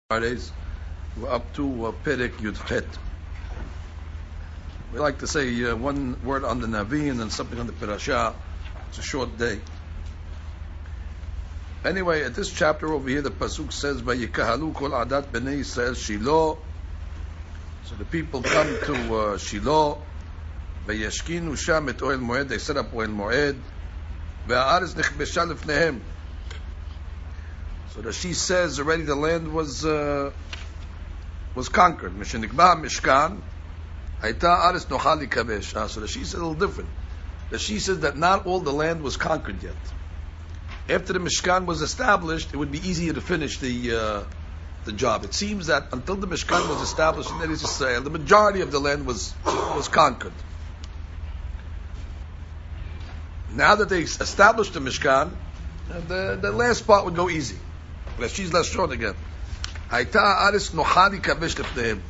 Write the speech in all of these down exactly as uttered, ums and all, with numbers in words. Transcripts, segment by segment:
Fridays. We're up to uh, Perek Yudchet. We like to say uh, one word on the Navi and then something on the Parashah. It's a short day. Anyway, at this chapter over here, the pasuk says, "Vayikahalu kol adat bnei Yisrael Shiloh." So the people come to uh, Shiloh. Vayashkinu sham et Ohel Moed. They set up Ohel Moed. Ve'haaretz nechbesha lefnehem. So that she says already the land was uh, was conquered. Mishenikba Mishkan, Hayta Aretz Nochal Likavesh. So that she says a little different. That she says that not all the land was conquered yet. After the Mishkan was established, it would be easier to finish the uh, the job. It seems that until the Mishkan was established in Eretz Yisrael, the majority of the land was was conquered. Now that they established the Mishkan, the the last part would go easy. She's less short again. Hayta Aretz Nochal Likavesh lefnehem.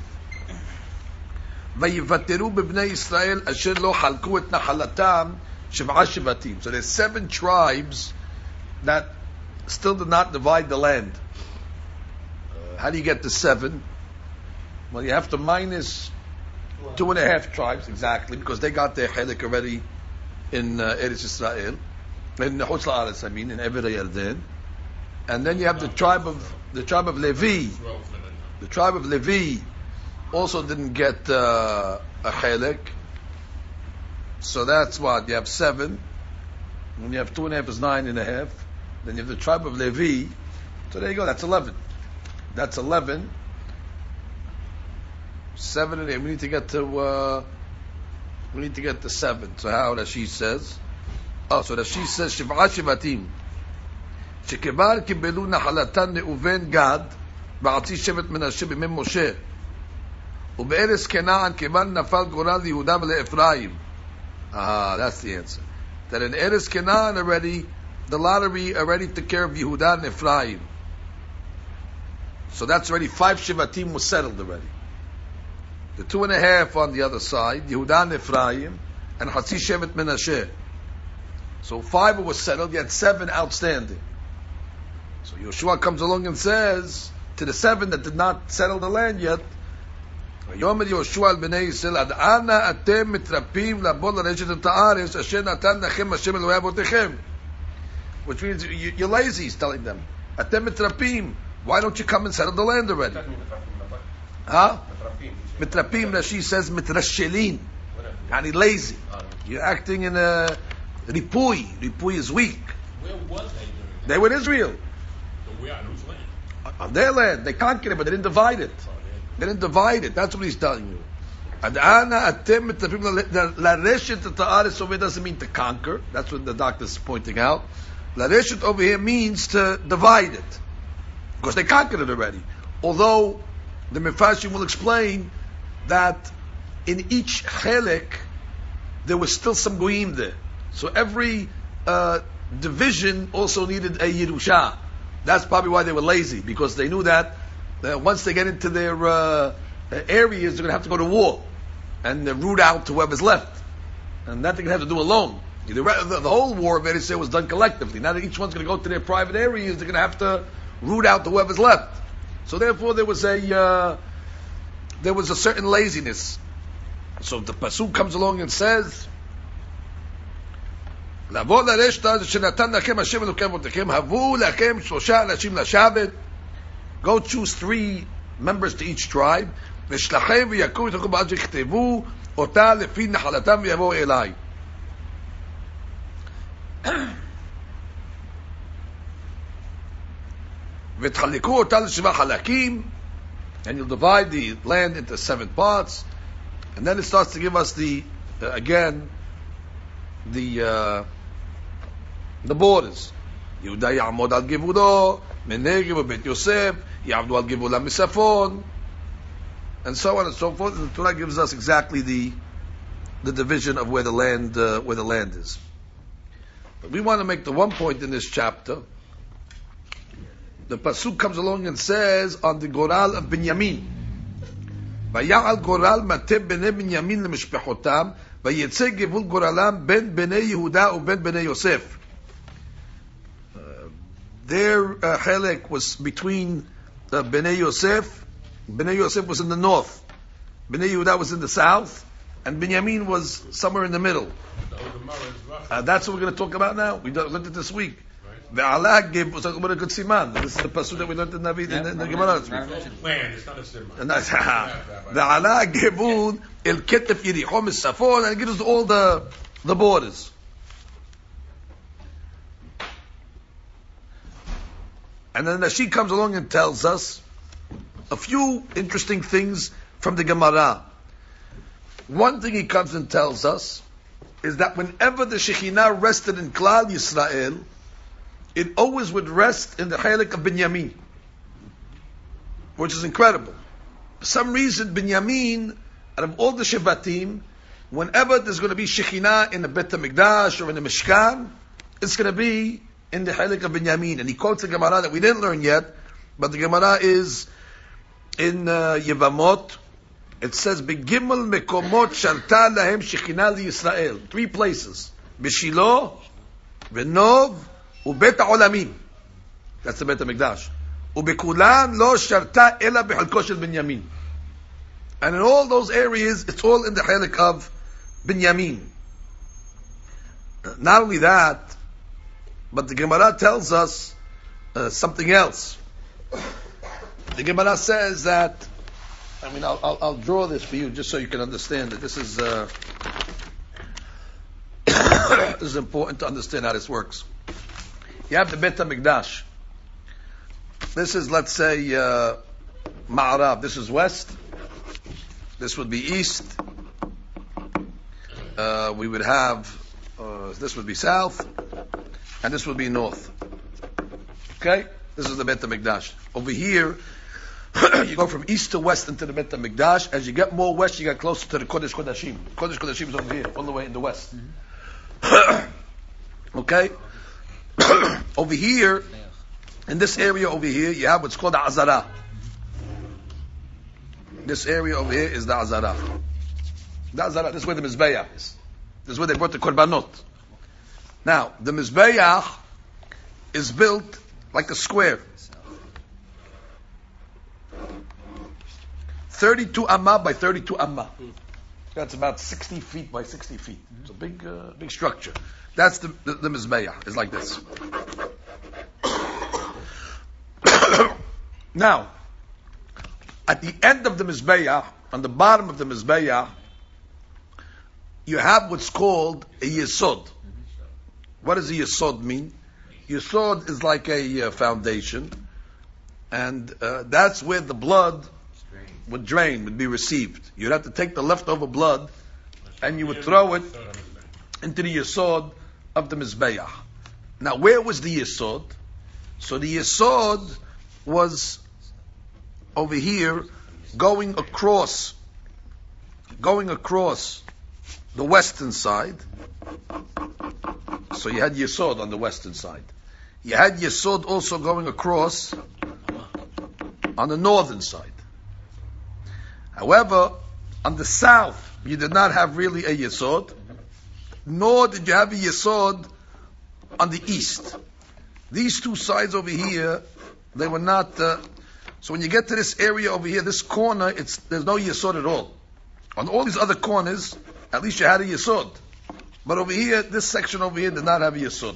Vayivateru b'bnei Yisrael asher lo halku et nachalatam shiv'a shivatim. So there's seven tribes that still did not divide the land. Uh, how do you get to seven? Well, you have to minus two and a half tribes exactly, because they got their chelik already in uh, Eretz Yisrael, in Chutz La'aretz, I mean, in Ever Yarden. And then you have the tribe of the tribe of Levi. The tribe of Levi also didn't get uh, a chelik. So that's what you have seven. When you have two and a half is nine and a half. Then you have the tribe of Levi. So there you go. That's eleven. That's eleven. Seven and eight. We need to get to. Uh, we need to get to seven. So how does she says? Oh, so that she says Shiv'a Shivatim. שכבר קיבלו נחלתן ראובן גד בחצי שבט מנשה בימי משה ובארץ כנען כיוון נפל גורל ליהודה ולאפרים. Ah, that's the answer. That in Eretz Canaan already, the lottery already took care of Yehuda and Ephraim. So that's already five Shivatim was settled already. The two and a half on the other side, Yehuda and Ephraim, and Hatzi Shevet Menashe. So five was settled, yet seven outstanding. So Yoshua comes along and says to the seven that did not settle the land yet, Yomer Yoshua al bnei Yisrael ad ana atem mitrapim labor l'reshet et haaretz asher natan lachem Hashem Elohei avotechem. Which means you, you're lazy, he's telling them. Atem mitrapim, why don't you come and settle the land already? Huh? Mitrapim, Rashi says mitrashelin. Yani lazy. You're acting in a ripui. Ripui is weak. Where was they? They were in Israel. Where? On whose land? On their land. They conquered it, but they didn't divide it. They didn't divide it. That's what he's telling you. Ad'ana atem mitrapim lareshet et haaretz over here doesn't mean to conquer. That's what the doctor is pointing out. Lareshet over here means to divide it. Because they conquered it already. Although, the Mefashim will explain that in each chelik, there was still some goyim there. So every uh, division also needed a Yerusha. That's probably why they were lazy, because they knew that uh, once they get into their uh, areas, they're going to have to go to war and uh, root out whoever's left. And that they're going to have to do alone. The, the, the whole war of Eretz Yisrael was done collectively. Now that each one's going to go to their private areas, they're going to have to root out whoever's left. So therefore, there was a uh, there was a certain laziness. So the pasuk comes along and says, לבוא לרשת שנתן לכם השם אלוקי אבותיכם, הבו לכם שלושה אנשים לשבת. Go choose three members to each tribe, ושלחם ויקום ותלכו בארץ ויכתבו אותה לפי נחלתם ויבואו אליי. ותחלקו אותה לשבעה חלקים, and you'll divide the land into seven parts. And then it starts to give us the uh, again the uh, the borders. Yehuda ya'amod al givulo, Menegib u'Beit Yosef ya'amdu al givula misafon, and so on and so forth. And the Torah gives us exactly the the division of where the land uh, where the land is. But we want to make the one point in this chapter. The pasuk comes along and says on the Goral of Binyamin, Vaya'al Goral mateh bnei Binyamin lemishpechotam, vayetze gevul Goralam ben bnei Yehuda uben bnei Yosef. Their uh, chelek was between uh, Bnei Yosef, Bnei Yosef was in the north, Bnei Yehuda was in the south, and Binyamin was somewhere in the middle. Uh, that's what we're going to talk about now. We learned it this week. Ve'ala gave was a good siman. This is the pasuk that we learned in the in the, in the Gemara this week. Land, it's not a siman. And that's Ve'ala givun el ketef Yerichon misafon, and it gives us all the the borders. And then Rashi comes along and tells us a few interesting things from the Gemara. One thing he comes and tells us is that whenever the Shekhinah rested in Klal Yisrael, it always would rest in the Chaylik of Binyamin, which is incredible. For some reason, Binyamin, out of all the Shevatim, whenever there's going to be Shekhinah in the Bet HaMikdash or in the Mishkan, it's going to be in the Chaylik of Binyamin. And he quotes a Gemara that we didn't learn yet, but the Gemara is in uh, Yevamot. It says, "Begimel mekomot shalta lahem shechina liYisrael." Three places: B'Shilo, B'Nov, uBet HaOlamim. That's the Bet HaMikdash. U'Bekulan lo shalta ela b'chalko shel Binyamin. And in all those areas, it's all in the chalik of Binyamin. Not only that, but the Gemara tells us uh, something else. The Gemara says that, I mean, I'll, I'll, I'll draw this for you just so you can understand that this is uh, this is important to understand how this works. You have the Bet HaMikdash. This is, let's say, uh, Ma'arab. This is west. This would be east. Uh, we would have, uh, this would be south. And this would be north. Okay? This is the Bet HaMikdash. Over here, you go from east to west into the Bet HaMikdash. As you get more west, you get closer to the Kodesh Kodashim. Kodesh Kodashim is over here, all the way in the west. Mm-hmm. Okay? Over here, in this area over here, you have what's called the Azara. This area over here is the Azara. The Azara, this is where the Mizbeah is. This is where they brought the Korbanot. Now, the Mizbeah is built like a square. thirty-two amma by thirty-two amma. That's about sixty feet by sixty feet. It's a big, uh, big structure. That's the, the, the Mizbeah. It's like this. Now, at the end of the Mizbeah, on the bottom of the Mizbeah, you have what's called a Yesod. What does a Yesod mean? Yesod is like a uh, foundation, and uh, that's where the blood would drain, would be received. You'd have to take the leftover blood and you would throw it into the Yesod of the Mizbeah. Now, where was the Yesod? So the Yesod was over here, going across, going across the western side. So you had Yesod on the western side. You had Yesod also going across on the northern side. However, on the south, you did not have really a Yesod, nor did you have a Yesod on the east. These two sides over here, they were not, uh, so when you get to this area over here, this corner, it's there's no Yesod at all. On all these other corners, at least you had a Yesod. But over here, this section over here did not have a Yesod.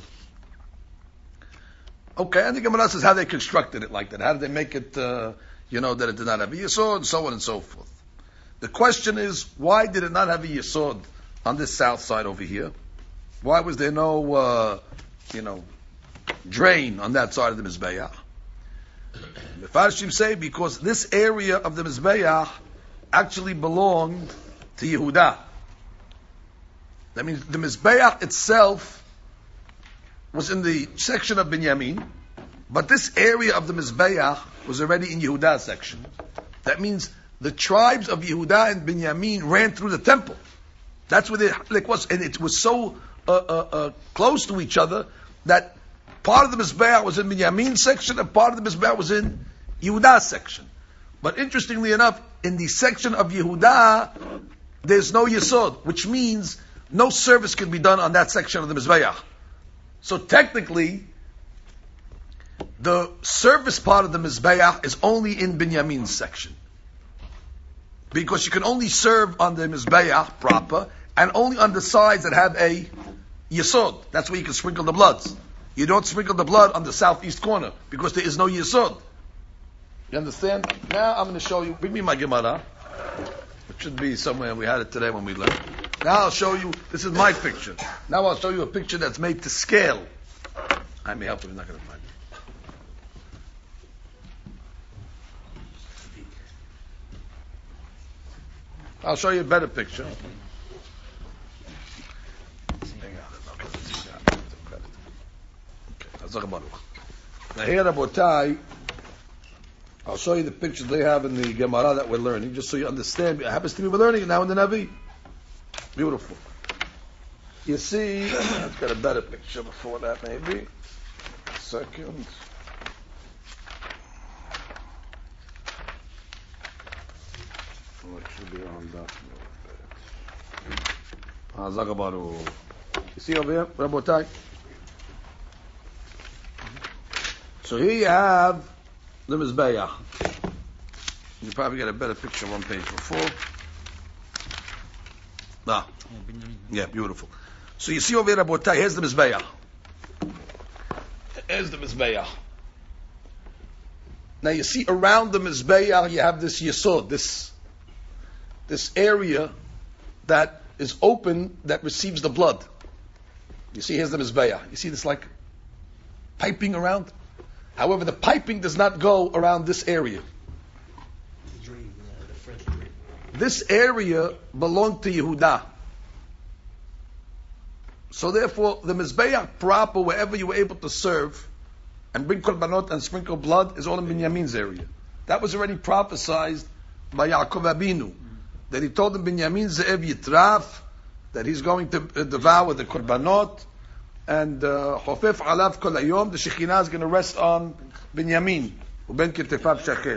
Okay, and the Gemara says how they constructed it like that. How did they make it, uh, you know, that it did not have a Yesod, and so on and so forth. The question is, why did it not have a Yesod on this south side over here? Why was there no, uh, you know, drain on that side of the Mizbeah? The Farshim say because this area of the Mizbeah actually belonged to Yehuda. That means the Mizbeah itself was in the section of Binyamin, but this area of the Mizbeah was already in Yehuda's section. That means the tribes of Yehuda and Binyamin ran through the temple. That's where the like was, and it was so uh, uh, uh, close to each other that part of the Mizbeah was in Binyamin's section and part of the Mizbeah was in Yehuda's section. But interestingly enough, in the section of Yehuda, there's no Yesod, which means no service can be done on that section of the Mizbeah. So technically, the service part of the Mizbeach is only in Binyamin's section. Because you can only serve on the Mizbeach proper, and only on the sides that have a Yesod. That's where you can sprinkle the bloods. You don't sprinkle the blood on the southeast corner, because there is no Yesod. You understand? Now I'm going to show you, bring me my Gemara. It should be somewhere, we had it today when we learned. Now I'll show you, this is my picture. Now I'll show you a picture that's made to scale. I may help you, you're not going to find it. I'll show you a better picture. Hang on. Now here, Rabotai, I'll show you the pictures they have in the Gemara that we're learning, just so you understand. It happens to be we're learning it now in the Navi. Beautiful. You see, I've got a better picture before that, maybe. Second. Oh, it should be on that. Ah, Zagabaru. You see over here, Rabotai? So here you have the Mizbeach. You probably get a better picture one page before. Ah. Yeah, beautiful. So you see over here, Rabotai, here's the Mizbeach. Here's the Mizbeach. Now you see around the Mizbeach you have this Yesod, this this area that is open that receives the blood. You see, here's the Mizbeach. You see this like piping around? However, the piping does not go around this area. This area belonged to Yehuda. So therefore, the Mizbeach proper, wherever you were able to serve and bring korbanot and sprinkle blood, is all in Binyamin's area. That was already prophesied by Yaakov Abinu, that he told him, Binyamin Ze'ev Yitraf, that he's going to uh, devour the korbanot, and Chofef Alav Kol Hayom, the Shekhinah is going to rest on Binyamin, Uben Ketefav Shachet.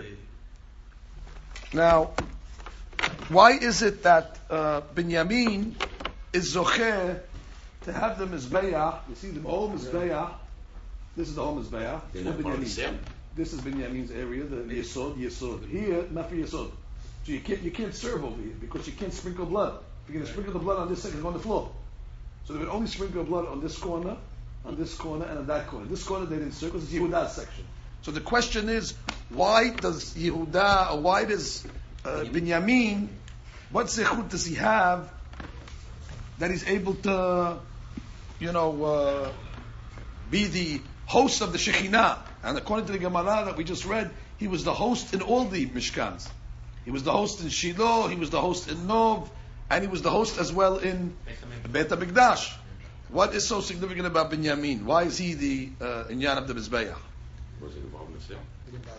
Now, why is it that uh, Binyamin is Zocher to have the Mizbeach? You see the whole Mizbeach. This is the whole Mizbeach. This is Binyamin's area, the Yesod, Yesod. Here, not for Yesod. So you can't, you can't serve over here because you can't sprinkle blood. If you're going to sprinkle the blood on this side, it's on the floor. So they would only sprinkle blood on this corner, on this corner, and on that corner. This corner they didn't circle, it's Yehuda's section. So the question is, why does Yehuda, or why does uh, Binyamin, what zechut does he have that he's able to, you know, uh, be the host of the Shekhinah? And according to the Gemara that we just read, he was the host in all the Mishkans. He was the host in Shiloh, he was the host in Nov, and he was the host as well in Beit HaMikdash. What is so significant about Binyamin? Why is he the uh, inyan of the Mizbeach? Was he involved in the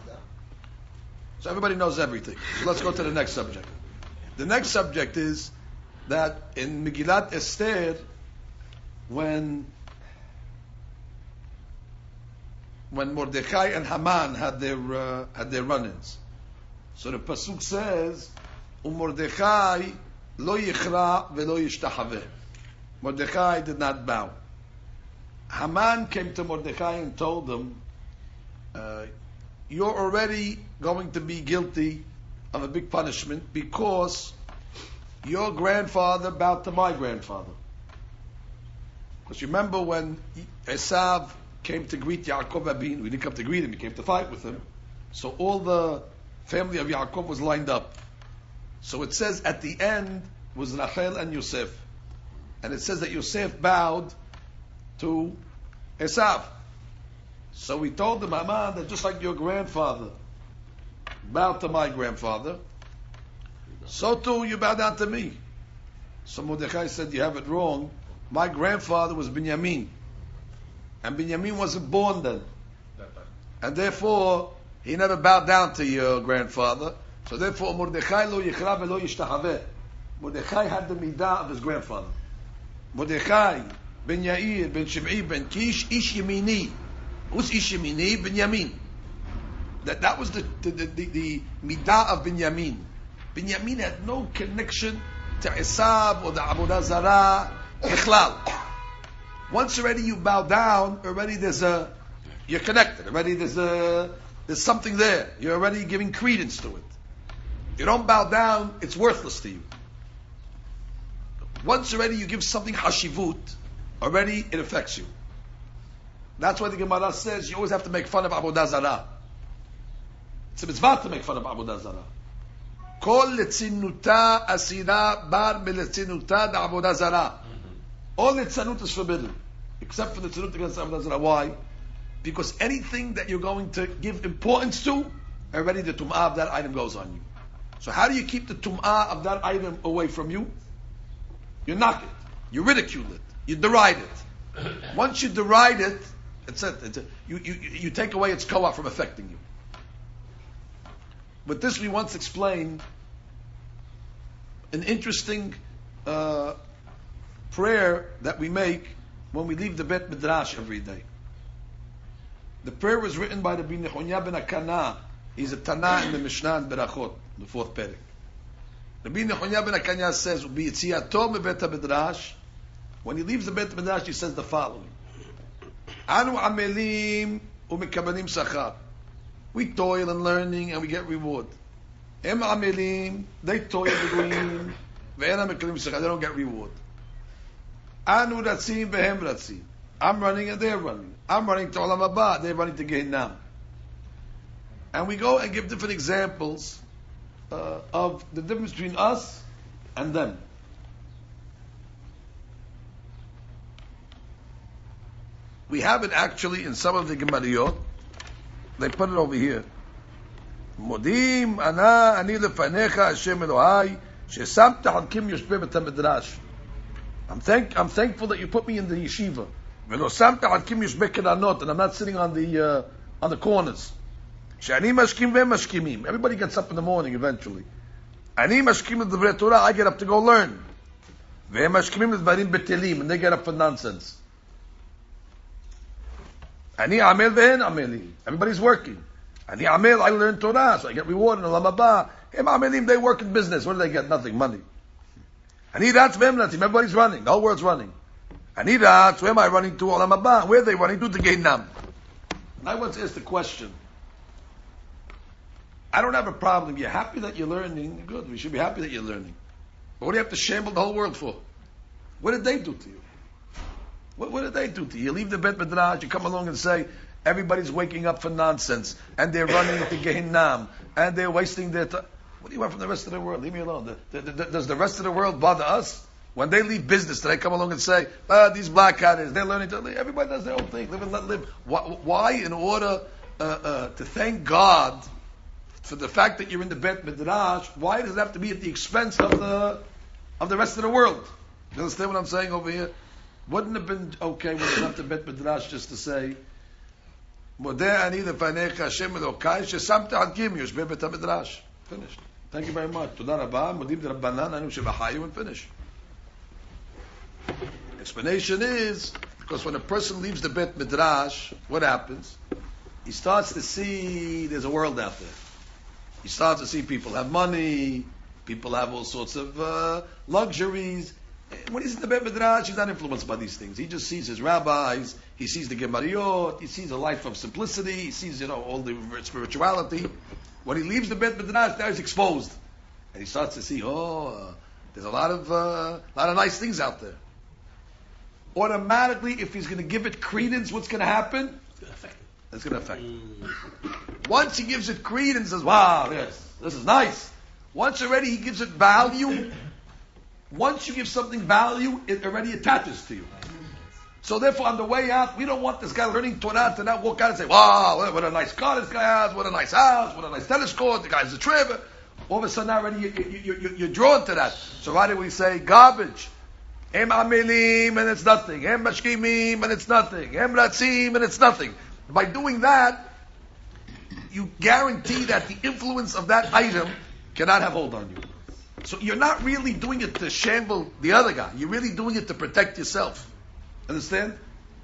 So everybody knows everything. So let's go to the next subject. The next subject is that in Megillat Esther, when when Mordechai and Haman had their uh, had their run-ins, so the pasuk says, "Umordechai lo yichra velo yishtahaveh." Mordechai did not bow. Haman came to Mordechai and told him, uh, "You're already going to be guilty of a big punishment because your grandfather bowed to my grandfather." Because you remember when Esav came to greet Yaakov Abin, we didn't come to greet him, we came to fight with him. So all the family of Yaakov was lined up. So it says at the end was Rachel and Yosef. And it says that Yosef bowed to Esav. So we told the Haman that just like your grandfather bowed to my grandfather, so too you bow down to me. So Mordechai said, you have it wrong. My grandfather was Binyamin. And Binyamin wasn't born then. And therefore, he never bowed down to your grandfather. So therefore, Mordechai lo yichra velo yishtahaveh. Mordechai had the midah of his grandfather. Mordechai, Ben Yair, Ben Shim'i, Ben Kish, Ish Yemini. Who's Ish Yemini? Binyamin. That, that was the, the, the, the, the midah of Binyamin. Binyamin had no connection to Esav or the Avodah Zarah, Echlal. Once already you bow down, already there's a You're connected. Already there's a, there's something there. You're already giving credence to it. You don't bow down, it's worthless to you. Once already you give something hashivut, already it affects you. That's why the Gemara says you always have to make fun of Avodah Zarah. It's a mitzvah to make fun of Avodah Zarah. Kol letzinuta asira bar meletzinuta da Avodah Zarah. All letzanut is forbidden, except for the tzanut against Avodah Zarah. Why? Because anything that you're going to give importance to, already the tum'ah of that item goes on you. So how do you keep the tum'ah of that item away from you? You knock it, you ridicule it, you deride it. Once you deride it, it's it. It's a, you, you, you take away its koah from affecting you. With this, we once explained an interesting uh, prayer that we make when we leave the Bet Midrash every day. The prayer was written by the Rabbi Nechonya ben Akana. He's a Tana in the Mishnah and Berachot, the fourth Perek. Rabbi Nechonya ben Akana says, "B'yitziato mebet midrash." When he leaves the Bet Midrash, he says the following: "Anu amelim umekabalim sachar." We toil in learning and we get reward. Em amelim, they toil beguim, ve'ena mekalim sachar, they don't get reward. Anu ratzim ve'hem ratzim. I'm running and they're running. I'm running to Olam Haba, they're running to Gehinnom. And we go and give different examples uh, of the difference between us and them. We have it actually in some of the Gemariyot. They put it over here. Modim ana ani lefanecha Hashem Elohai shesamta halkim yoshbei bet midrash. I'm thank I'm thankful that you put me in the yeshiva. Velo samta halkim yoshbei keranot, and I'm not sitting on the uh, on the corners. Shani mashkim ve mashkimim. Everybody gets up in the morning eventually. Ani mashkim l'divrei Torah. I get up to go learn. Ve mashkimim l'dvarim betelim, and they get up for nonsense. Ani amel ve'en amelim. Everybody's working. Ani amel, I learn Torah, so I get rewarded in Olam Haba. Hem amelim, they work in business. What do they get? Nothing, money. Ani ratz ve'em ratzim. Everybody's running. The whole world's running. Ani ratz, where am I running to? Olam Haba. Where are they running to? To Gehinnom. And I once asked the question. I don't have a problem. You're happy that you're learning. Good. We should be happy that you're learning. But what do you have to shamble the whole world for? What did they do to you? What, what did they do to you? You leave the Bet Midrash, you come along and say, everybody's waking up for nonsense, and they're running into Gehinnom, and they're wasting their time. What do you want from the rest of the world? Leave me alone. The, the, the, does the rest of the world bother us? When they leave business, do they come along and say, ah, these black hatters, they're learning to live. Everybody does their own thing. Live and let live. Why, why in order uh, uh, to thank God for the fact that you're in the Bet Midrash, why does it have to be at the expense of the of the rest of the world? You understand what I'm saying over here? Wouldn't it have been okay when it left the Bet Midrash just to say, Modeh ani lefanecha Hashem Elokai shesamta halkim yoshbei Bet HaMidrash. Finished. Thank you very much. Toda rabah, modim d'Rabbanan, anu shebachayu, and finish. Explanation is, because when a person leaves the Bet Midrash, what happens? He starts to see there's a world out there. He starts to see people have money, people have all sorts of uh, luxuries. When he's in the Bet Midrash, he's not influenced by these things. He just sees his rabbis, he sees the Gemariyot, he sees a life of simplicity, he sees, you know, all the spirituality. When he leaves the Bet Midrash, now he's exposed. And he starts to see, oh, uh, there's a lot of, uh, lot of nice things out there. Automatically, if he's going to give it credence, what's going to happen? It's going to affect it. Mm. Once he gives it credence, says, wow, yes, this is nice. Once already he gives it value, once you give something value, it already attaches to you. So therefore, on the way out, we don't want this guy learning Torah to not walk out and say, wow, what a nice car this guy has, what a nice house, what a nice tennis court, the guy's a trip. All of a sudden already you, you, you, you're drawn to that. So why do we say garbage? Em amelim, and it's nothing. Em mashkimim, and it's nothing. Em ratzim, and it's nothing. By doing that, you guarantee that the influence of that item cannot have hold on you. So you're not really doing it to shamble the other guy. You're really doing it to protect yourself. Understand?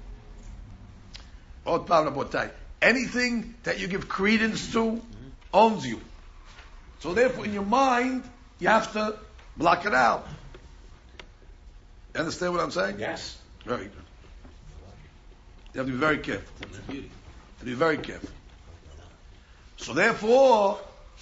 Anything that you give credence to owns you. So therefore, in your mind, you have to block it out. You understand what I'm saying? Yes. Very good. You have to be very careful. to be very careful. So therefore,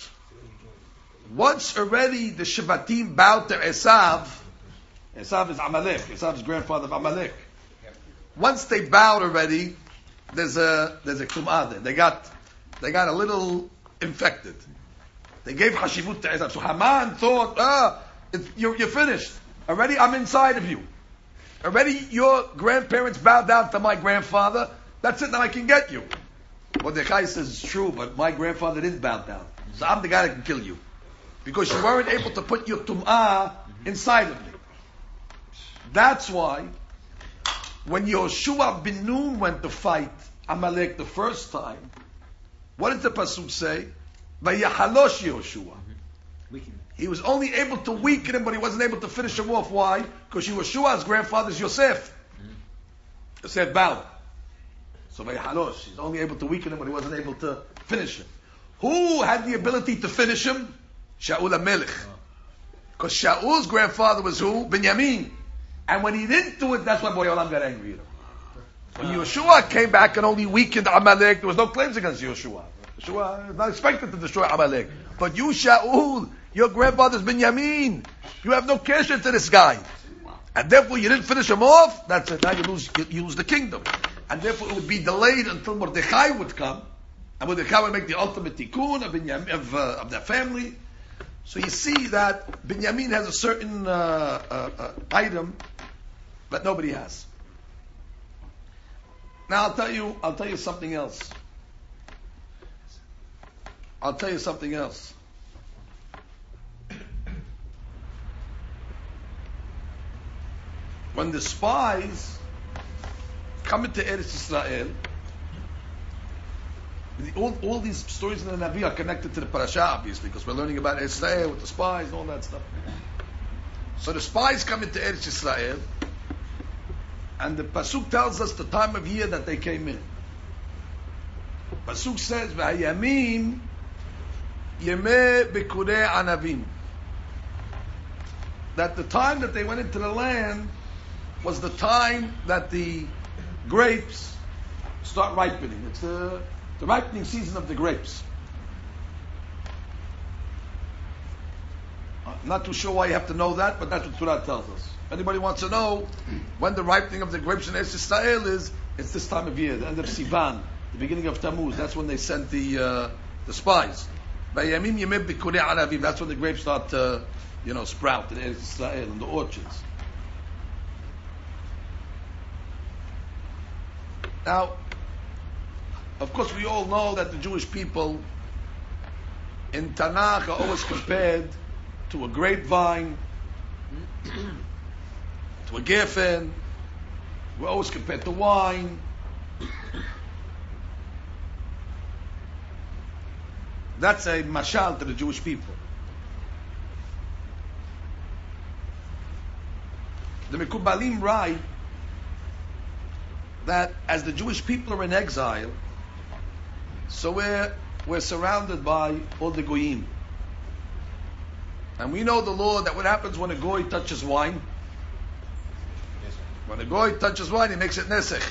once already the Shevatim bowed to Esav, Esav is Amalek, Esav's grandfather of Amalek. Once they bowed already, there's a there's a kum'ah there. They got they got a little infected. They gave hashivut to Esav. So Haman thought, ah, it's, you're, you're finished. Already I'm inside of you. Already your grandparents bowed down to my grandfather. That's it, now I can get you. Mordechai says it's true, but my grandfather didn't bow down. So I'm the guy that can kill you. Because you weren't able to put your tum'ah inside of me. That's why when Yoshua bin Nun went to fight Amalek the first time, what did the pasuk say? Vayahalosh Yoshua. He was only able to weaken him, but he wasn't able to finish him off. Why? Because Yoshua's grandfather is Yosef. Yosef bowed. So Vayahalosh, he's only able to weaken him, but he wasn't able to finish him. Who had the ability to finish him? Shaul HaMelech. Because Shaul's grandfather was who? Binyamin. And when he didn't do it, that's why Boyolam got angry at him. When Yeshua came back and only weakened Amalek, there was no claims against Yeshua. Yeshua is not expected to destroy Amalek. But you, Shaul, your grandfather's Binyamin. You have no connection to this guy. And therefore you didn't finish him off, that's it. Now you lose, you lose the kingdom. And therefore it would be delayed until Mordechai would come. And Mordechai would make the ultimate tikkun of, Binyamin, of, uh, of that family. So you see that Binyamin has a certain uh, uh, uh, item that nobody has. Now I'll tell you, I'll tell you something else. I'll tell you something else. When the spies come into Eretz Israel, all, all these stories in the Navi are connected to the parasha, obviously, because we're learning about Israel with the spies and all that stuff. So the spies come into Eretz Israel, and the pasuk tells us the time of year that they came in. Pasuk says, "V'hayamim yemei bikurei anavim." That the time that they went into the land was the time that the grapes start ripening. It's the The ripening season of the grapes. I'm not too sure why you have to know that, but that's what Torah tells us. If anybody wants to know when the ripening of the grapes in Eretz Yisrael is, it's this time of year, the end of Sivan, the beginning of Tammuz. That's when they sent the uh, the spies. Vayamim yemei bikurei anavim. That's when the grapes start to, you know, sprout in Eretz Yisrael, in the orchards. Now, of course, we all know that the Jewish people in Tanakh are always compared to a grapevine, to a geffen. We're always compared to wine. That's a mashal to the Jewish people. The Mekubalim write that as the Jewish people are in exile, so we're, we're surrounded by all the goyim. And we know the law that what happens when a goy touches wine? When a goy touches wine, he makes it nesech.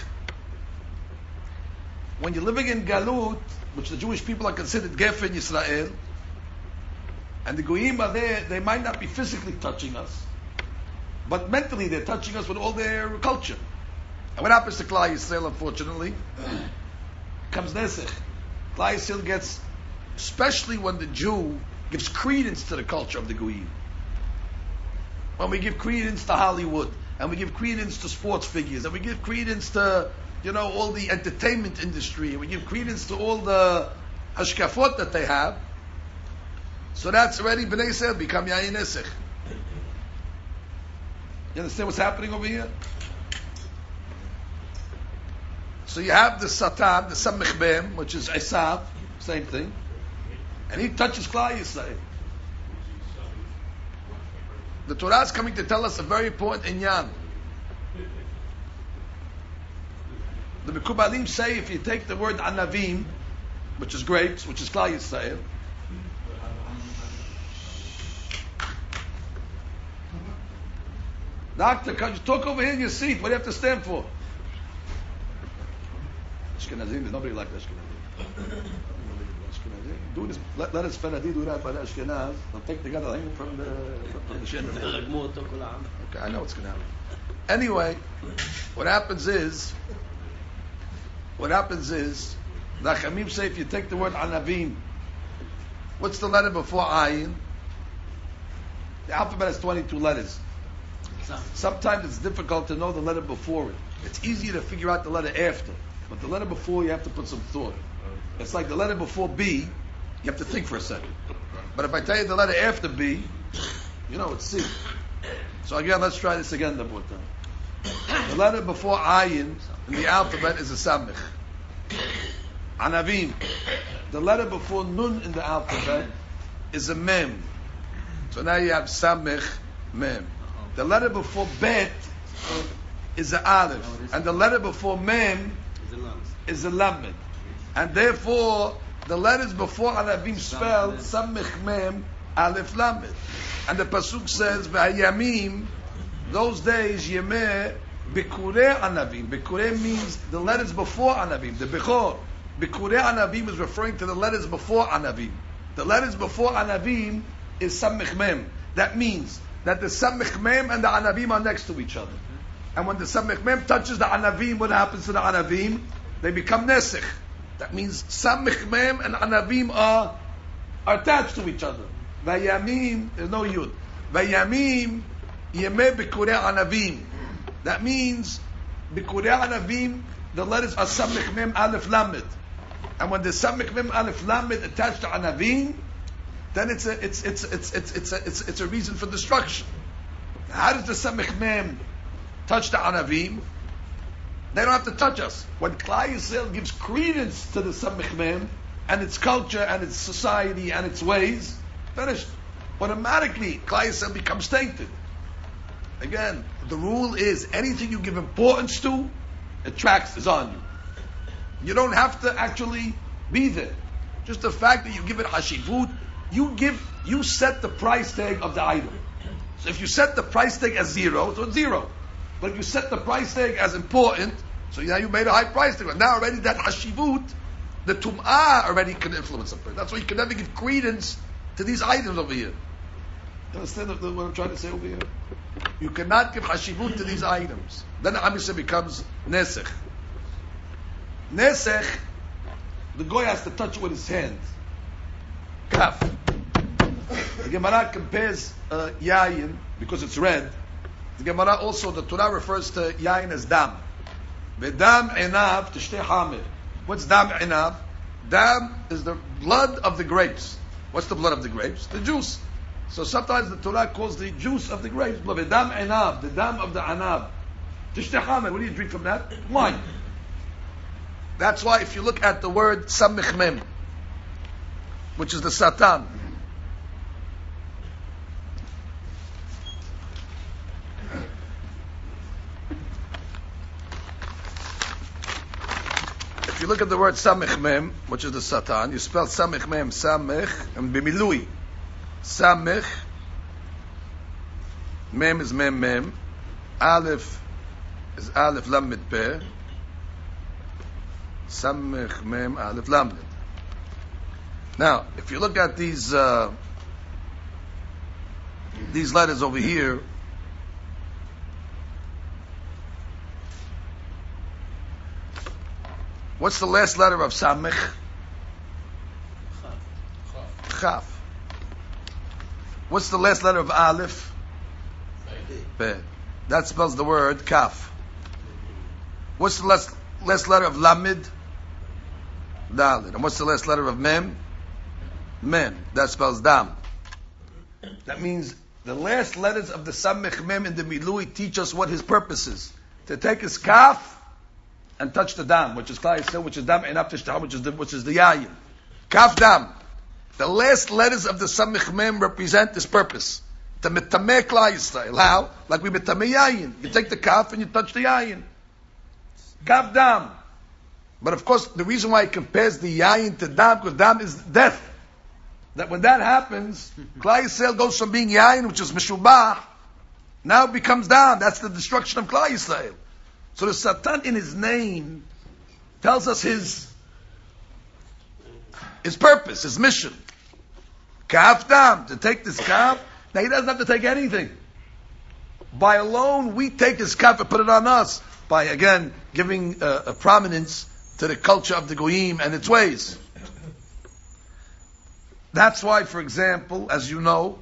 When you're living in Galut, which the Jewish people are considered geffen in Israel, and the goyim are there, they might not be physically touching us, but mentally they're touching us with all their culture. And what happens to Klal Yisrael, unfortunately? Comes nesech. Klal Yisrael gets, especially when the Jew gives credence to the culture of the Goyim. When we give credence to Hollywood, and we give credence to sports figures, and we give credence to, you know, all the entertainment industry, and we give credence to all the hashkafot that they have, so that's already Bnei Yisrael become Yayin Nesech. You understand what's happening over here? So you have the Satan, the Samech Bem, which is Esav, same thing, and he touches Klal Yisrael. The Torah is coming to tell us a very important inyan. The Mekubalim say if you take the word Anavim, which is grapes, which is Klal Yisrael, Doctor, can you talk over here in your seat? What do you have to stand for? Ashkenazim. There's nobody like the Ashkenazim. Ashkenazim. Do this. Let, let us Faradi do that by the Ashkenaz. They'll take together him from the from the Shin. Okay, I know what's going to happen. Anyway, what happens is, what happens is, the Chamim say if you take the word Anavim, what's the letter before Ayin? The alphabet has twenty-two letters. Sometimes it's difficult to know the letter before it. It's easier to figure out the letter after. But the letter before, you have to put some thought. It's like the letter before B, you have to think for a second. But if I tell you the letter after B, you know it's C. So again, let's try this again, Dabota. The letter before Ayin in the alphabet is a Samech. Anavim. The letter before Nun in the alphabet is a Mem. So now you have Samech, Mem. The letter before Bet is a Aleph. And the letter before Mem is a Lamed. And therefore, the letters before Anavim spelled Samech, Mem, Aleph, Lamed. And the Pasuk says, V'ayamim, those days, Yemeh, Bikurei Anavim. Bikurei means the letters before Anavim, the Bechor. Bikurei Anavim is referring to the letters before Anavim. The letters before Anavim is Samech Mem. That means that the Samech Mem and the Anavim are next to each other. And when the Samech Mem touches the Anavim, what happens to the Anavim? They become Nesech. That means Samech Mem and Anavim are, are attached to each other. Vayamim, there's no Yud. Vayamim, Yemeh Bikurei Anavim. That means Bikurei Anavim, the letters are Samech Mem Aleph Lamed. And when the Samech Mem Aleph Lamed attached to Anavim, then it's a it's it's it's it's it's a, it's, it's a reason for destruction. How does the Samech Mem touch the Anavim? They don't have to touch us. When Klal Yisrael gives credence to the Samech Mem and its culture and its society and its ways, finished. Automatically, Klal Yisrael becomes tainted. Again, the rule is anything you give importance to, attracts is on you. You don't have to actually be there. Just the fact that you give it hashivut, you give, you set the price tag of the item. So if you set the price tag as zero, so it's zero. But if you set the price tag as important, so now you made a high price tag. Now already that hashivut, the tum'ah already can influence a person. That's why you can never give credence to these items over here. You understand what I'm trying to say over here? You cannot give hashivut to these items. Then the Am Yisrael becomes nesech. Nesech, the goy has to touch it with his hand. Kaf. The Gemara compares uh, yayin because it's red. The Gemara also, the Torah refers to yayin as dam. V'dam enav tishteh hamer. What's dam enav? Dam is the blood of the grapes. What's the blood of the grapes? The juice. So sometimes the Torah calls the juice of the grapes, v'dam enav, the dam of the anab. Tishteh hamer. What do you drink from that? Wine. That's why if you look at the word Samech Mem, which is the Satan, if you look at the word Samech Mem, which is the Satan, you spell Samech Mem, Samech, and Bimilui. Samech, Mem is Mem Mem, Aleph is Aleph Lamed Peh, Samech Mem Aleph Lamed. Now, if you look at these uh, these letters over here, what's the last letter of Samech? Chaf. What's the last letter of Aleph? Pe. That spells the word Kaf. What's the last last letter of Lamed? Daled. And what's the last letter of Mem? Mem. That spells Dam. That means the last letters of the Samech Mem in the Milui teach us what his purpose is. To take his Kaf and touch the Dam, which is Klal Yisrael, which is Dam Einaf Tishtah, which is the, which is the Yayin. Kaf Dam. The last letters of the Samech Mem represent this purpose. To mitameh Klal Yisrael. How? Like we mitameh Yayin. You take the Kaf and you touch the Yayin. Kaf Dam. But of course, the reason why he compares the Yayin to Dam, because Dam is death. That when that happens, Klal Yisrael goes from being Yayin, which is Meshubah, now it becomes Dam. That's the destruction of Klal Yisrael. So the Satan in his name tells us his his purpose, his mission. Kaf dam, to take this kaf. Now he doesn't have to take anything. By alone, we take his kaf and put it on us. By, again, giving uh, a prominence to the culture of the Goyim and its ways. That's why, for example, as you know,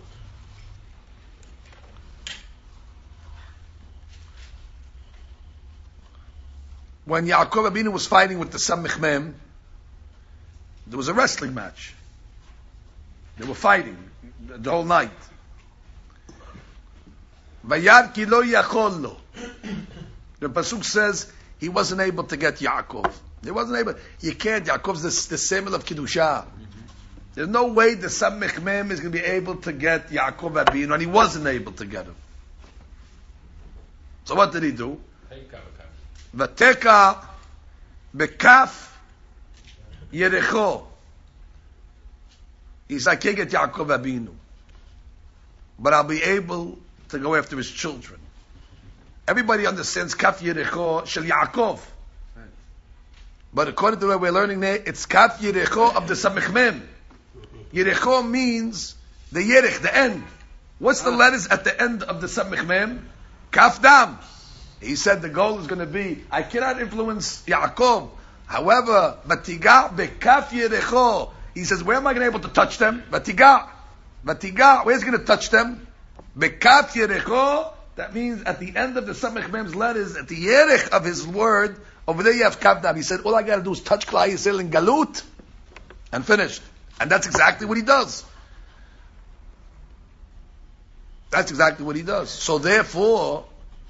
when Yaakov Abinu was fighting with the Samech Mem, there was a wrestling match. They were fighting the whole night. Vayar ki lo yachol lo. The pasuk says he wasn't able to get Yaakov. He wasn't able. You can't. Yaakov's the, the symbol of Kiddusha. There's no way the Samech Mem is going to be able to get Yaakov Abinu, and he wasn't able to get him. So what did he do? Vateka bekaf Yericho. He said, I can't get Yaakov Abinu, but I'll be able to go after his children. Everybody understands Kaf Yericho Shel Yaakov. But according to what we're learning there, it's Kaf Yericho of the Samech Mem. Yericho means the Yerich, the end. What's the letters at the end of the Samech Mem? Kaf Dam. He said the goal is going to be, I cannot influence Yaakov. However, Batiga Bekaf Yericho. He says, where am I going to be able to touch them? Batiga. Batiga, where's he going to touch them? Bekaf Yericho. That means at the end of the Samech Mem's letters, at the Yerich of his word, over there you have Kaf Dam. He said, all I got to do is touch Klal Yisrael in Galut, and finished. And that's exactly what he does. That's exactly what he does. So therefore,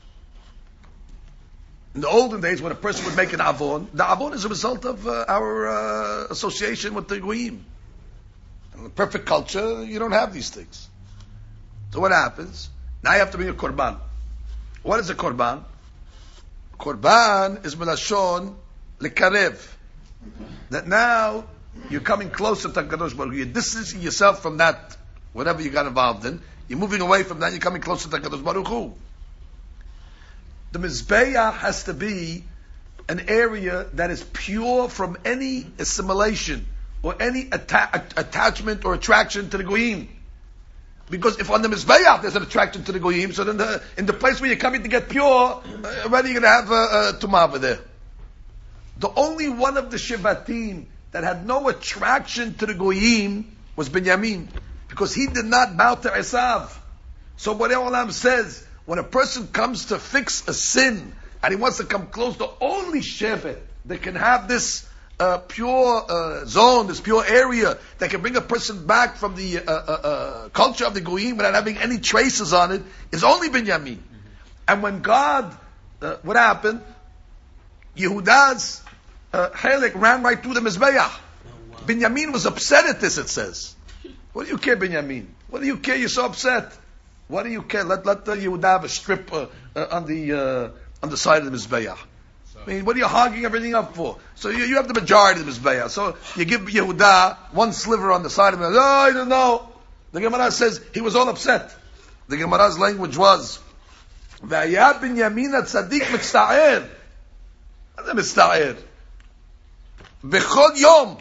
in the olden days, when a person would make an avon, the avon is a result of uh, our uh, association with the Goyim. In the perfect culture, you don't have these things. So what happens? Now you have to bring a korban. What is a korban? Korban is melashon lekarev. That now you're coming closer to Kadosh Baruch Hu. You're distancing yourself from that, whatever you got involved in. You're moving away from that. You're coming closer to Kadosh Baruch Hu. The Mizbeah has to be an area that is pure from any assimilation or any atta- attachment or attraction to the Goyim. Because if on the Mizbeah there's an attraction to the Goyim, so then the, in the place where you're coming to get pure, uh, already you're going to have a, a tumah over there. The only one of the Shivatim that had no attraction to the Goyim was Binyamin. Because he did not bow to Esav. So Borei Olam says, when a person comes to fix a sin, and he wants to come close, the only Shevet that can have this uh, pure uh, zone, this pure area, that can bring a person back from the uh, uh, uh, culture of the Goyim without having any traces on it, is only Binyamin. Mm-hmm. And when God, uh, what happened? Yehuda's uh, Helek ran right through the Mizbeah. Oh, wow. Binyamin was upset at this, it says. What do you care, Binyamin? What do you care? You're so upset. What do you care? Let let the Yehuda have a strip uh, uh, on the uh, on the side of the Mizbeah. I mean, what are you hogging everything up for? So you, you have the majority of the Mizbeah. So you give Yehuda one sliver on the side of it. Oh, I don't know. The Gemara says he was all upset. The Gemara's language was, "V'ayah Binyamin tzaddik mitzta'er." What's a mitzta'er? B'chol yom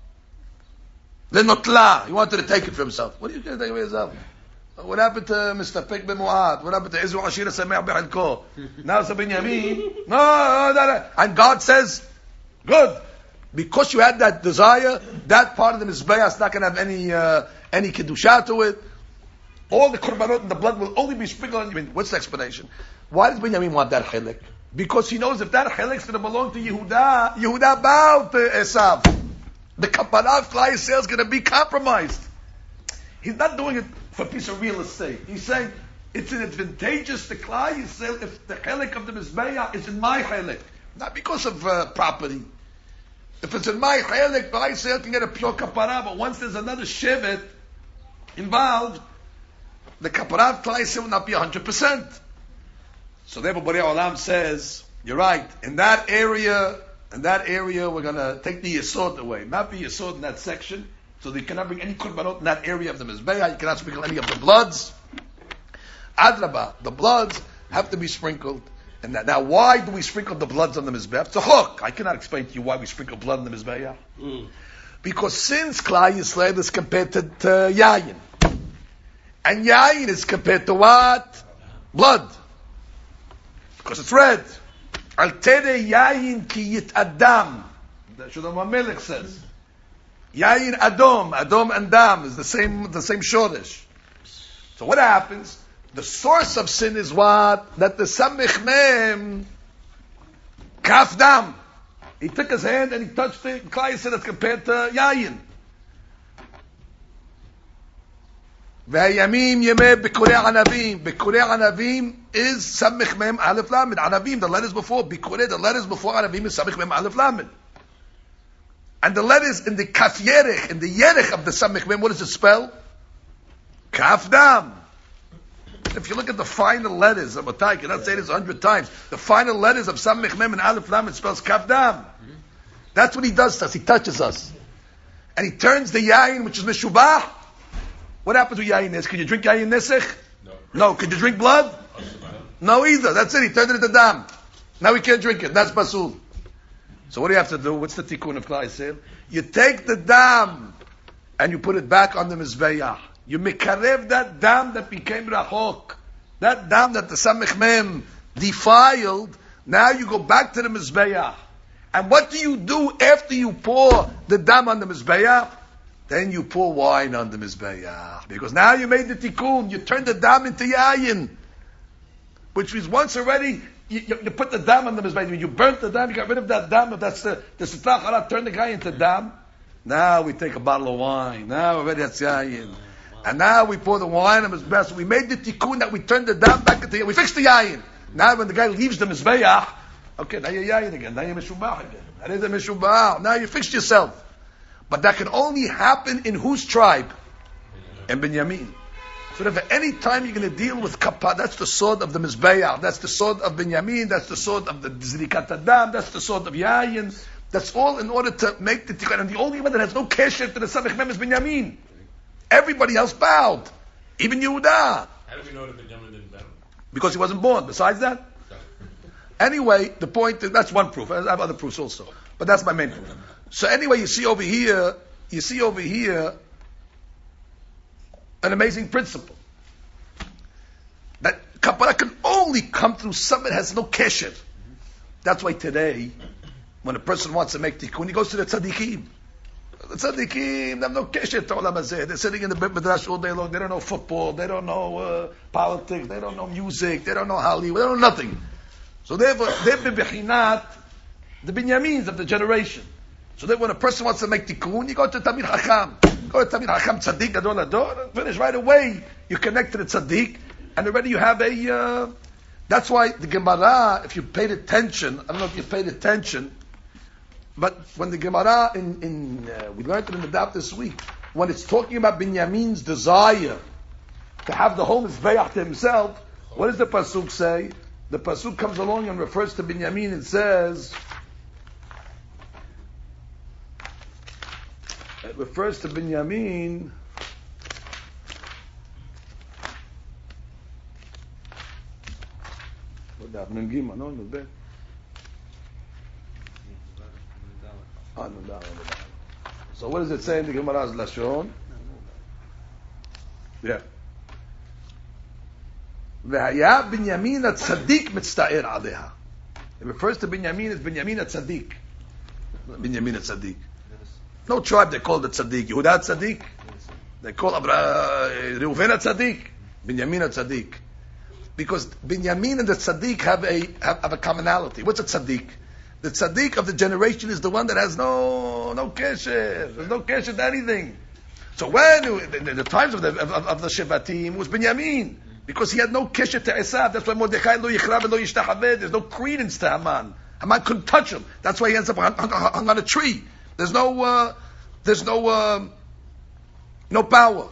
lenotla. He wanted to take it for himself. What are you going to take it for yourself? What happened to Mister Pek Ben Mu'ad? What happened to Izu Ashira Sameh B'Halko? Now it's a Binyamin. No, no, no. And God says, good. Because you had that desire, that part of the Mizbeah is not going to have any, uh, any Kedusha to it. All the Korbanot and the blood will only be sprinkled on you. I mean, what's the explanation? Why does Binyamin want that Chilek? Because he knows if that Chilek is going to belong to Yehuda, Yehuda bowed to Esav. The Kapara of Klal Yisrael is going to be compromised. He's not doing it for a piece of real estate. He's saying it's an advantageous to Klal Yisrael if the chelik of the Mizbeah is in my chelik, not because of uh, property. If it's in my chelik, Klal Yisrael can get a pure kapara. But once there's another shevet involved, the kapara of Klal Yisrael will not be a hundred percent. So therefore, Borei Olam says, you're right. In that area, in that area, we're going to take the yesod away, not the yesod in that section. So they cannot bring any korbanot in that area of the Mizbeah. You cannot sprinkle any of the bloods. Adrabah, the bloods have to be sprinkled. And that, now, why do we sprinkle the bloods on the Mizbeach? It's a hook. I cannot explain to you why we sprinkle blood on the Mizbeach. Mm. Because since Klal Yisrael is compared to, to Yayin, and Yayin is compared to what? Blood. Because it's red. Al tere Yayin ki yit Adam. That's what the Melech says. Yayin Adom. Adom and Dam is the same, the same Shoresh. So what happens? The source of sin is what? That the Samich Mem Kaf Dam. He took his hand and he touched it. Klal Yisrael that's compared to Yayin. V'hayamim yemeh Bikurei Anavim. Bikurei Anavim is Samich Mem Aleph Lamed. Anavim, the letters before. Bikurei, the letters before Anavim is Samich Mem Aleph Lamed. And the letters in the Kaf Yerech, in the Yerech of the Samich Mem, what does it spell? Kaf Dam. If you look at the final letters of Matai, you cannot say this a hundred times. The final letters of Samich Mem and Aleph Lam, it spells Kaf Dam. That's what he does to us. He touches us. And he turns the Yayin, which is Meshubah. What happens with Yayin Nesech? Can you drink Yayin Nesech? No. No. Can you drink blood? No either. That's it. He turned it into Dam. Now we can't drink it. That's Basul. So what do you have to do? What's the tikkun of Klal Yisrael? You take the Dam and you put it back on the Mizbeach. You mekarev that dam that became rachok, that dam that the Samich Mem defiled. Now you go back to the Mizbeach. And what do you do after you pour the dam on the Mizbeach? Then you pour wine on the Mizbeach. Because now you made the tikkun. You turned the dam into yayin. Which means once already, you, you, you put the dam on the Mizbeach. You burnt the dam, you got rid of that dam. If that's the, the Sitach Harat turned the guy into dam. Now we take a bottle of wine. Now already that's yayin. And now we pour the wine on his best. We made the tikkun that we turned the dam back into, we fixed the yayin. Now when the guy leaves the mizbeach, okay, now you're yayin again. Now you're meshubah again. That is a meshubah. Now you fixed yourself. But that can only happen in whose tribe? In Binyamin. So that any time you're going to deal with kappa, that's the sword of the mizbeach. That's the sword of Binyamin. That's the sword of the zrikat adam. That's the sword of yayin. That's all in order to make the tikkun. And the only one that has no kesher to the Samich Mem is Binyamin. Everybody else bowed. Even Yehuda. How do we know that Benjamin didn't bow? Because he wasn't born. Besides that? Anyway, the point is, that's one proof. I have other proofs also. But that's my main proof. So anyway, you see over here, you see over here, an amazing principle. That Kabbalah can only come through something that has no kesher. That's why today, when a person wants to make tikkun, he goes to the tzaddikim. The tzaddikim, they have no kesher to Olam Hazeh. They're sitting in the Beit Midrash all day long. They don't know football. They don't know uh, politics. They don't know music. They don't know Hollywood. They don't know nothing. So therefore, they're bebechinat, the Binyamins of the generation. So then when a person wants to make tikkun, you go to Tamid Chacham. Go to Tamid Chacham, tzaddik, gadol ador, and finish right away. You connect to the tzaddik, and already you have a... Uh, that's why the Gemara, if you paid attention, I don't know if you paid attention, but when the Gemara, in, in uh, we learned it in the daf this week, when it's talking about Binyamin's desire to have the whole Mizbeach to himself, what does the Pasuk say? The Pasuk comes along and refers to Binyamin and says, it refers to Binyamin, so what does it say in the Gemara's Lashon? Yeah. V'haya Binyamin at-Tzaddik mitzta'er aleha. It refers to Binyamin as Binyamin at-Tzaddik. Binyamin at-Tzaddik. No tribe they call the Tzaddik. Yehuda at-Tzaddik. They call Reuven at-Tzaddik. Binyamin at-Tzaddik. Because Binyamin and the Tzaddik have a have, have a commonality. What's a Tzaddik? The Tzaddik of the generation is the one that has no no kesher. There's no kesher to anything. So when in, in the times of the of, of the Shevatim it was Binyamin, because he had no kesher to Esav. That's why Mordechai lo yichrav and lo yishtachaveh. There's no credence to Haman. Haman couldn't touch him. That's why he ends up hung, hung, hung on a tree. There's no uh, there's no uh, no power.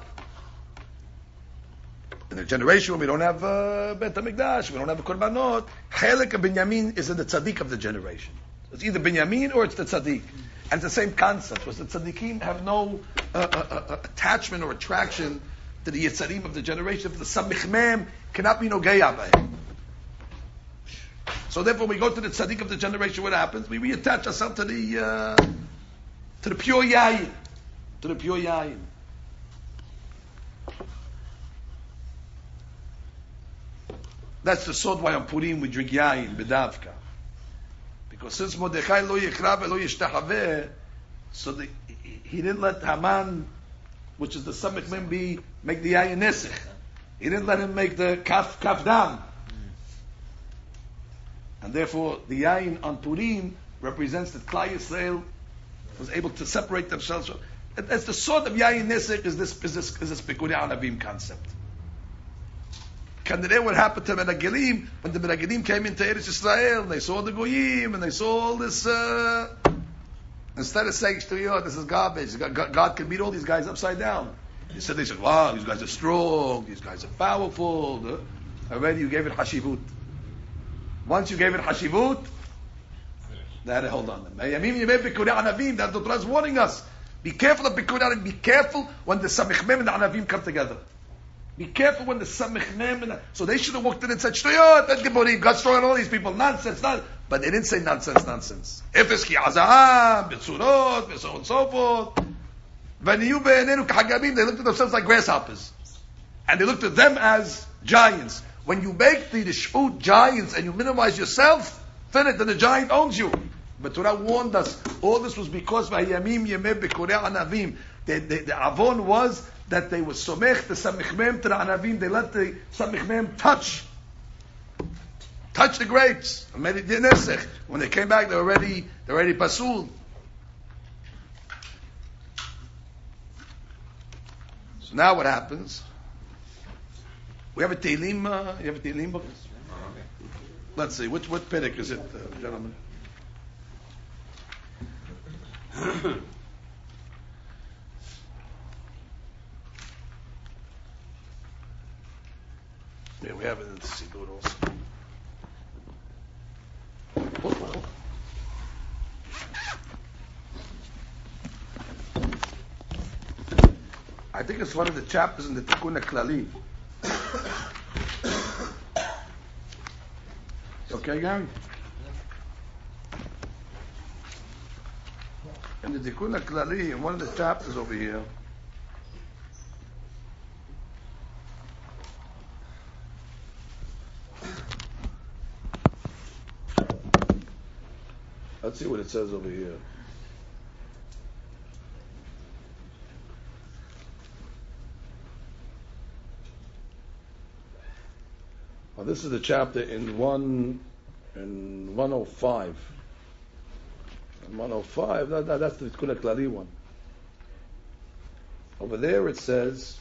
In the generation when we don't have uh, Bet HaMikdash, we don't have a Korbanot, Chelek of Binyamin is in the tzaddik of the generation. It's either Binyamin or it's the tzaddik. And it's the same concept, because the tzaddikim have no uh, uh, uh, attachment or attraction to the Yetzarim of the generation. For the Samich Mem cannot be no Geya by him. So therefore, we go to the tzaddik of the generation. What happens? We reattach ourselves to the uh, to the pure yayin, to the pure yayin. That's the sod why on Purim we drink yayin b'davka, because since Mordechai lo yikra lo yishtachaveh, so the, he didn't let Haman, which is the samech mem, be make the yayin nesech. He didn't let him make the kaf kaf dam. And therefore, the yayin on Purim represents that Klal Yisrael was able to separate themselves. As the sort of yayin nesek is this is this is this Bikurim Anavim concept. Can they what happened to Menagelim when the Menagelim came into Eretz Yisrael and they saw the goyim and they saw all this. Uh, instead of saying "Shtuyot, this is garbage," God, God, God can beat all these guys upside down. Instead, they said, "Wow, these guys are strong. These guys are powerful." Already, you gave it hashivut. Once you gave it hashivut, they had to hold on them. That's the Torah is warning us. Be careful of Bikur Anavim. Be careful when the Samech Mem and the Anavim come together. Be careful when the Samech Mem and the... So they should have walked in and said, Shtuyot, that's Geborim, God's throwing all these people. Nonsense, nonsense. But they didn't say nonsense, nonsense. If it's Ki'azaham, B'tzurot, so on and so forth. V'niyu be'enenu k'hagabim, they looked at themselves like grasshoppers. And they looked at them as giants. When you make the sh'ut giants and you minimize yourself, then the giant owns you. But Torah warned us, all this was because v'hayamim yemeh b'korei anavim. The, the, the avon was that they were somech the samech mem to the anavim. They let the samech mem touch, touch the grapes. When they came back, they were already, they were already pasul. So now what happens? We have a Tehillim, uh, you have a Tehillim book? Let's see, which, what perek is it, uh, gentlemen? Yeah, we have it in the Siddur also. Oh, oh. I think it's one of the chapters in the Tikkun HaKlali. Okay, Gary? In the Tikkun HaKlali, in one of the chapters over here, let's see what it says over here. Well, this is the chapter in one in one oh five. In one oh five, that, that, that's the Tikkun HaKlali one. Over there it says,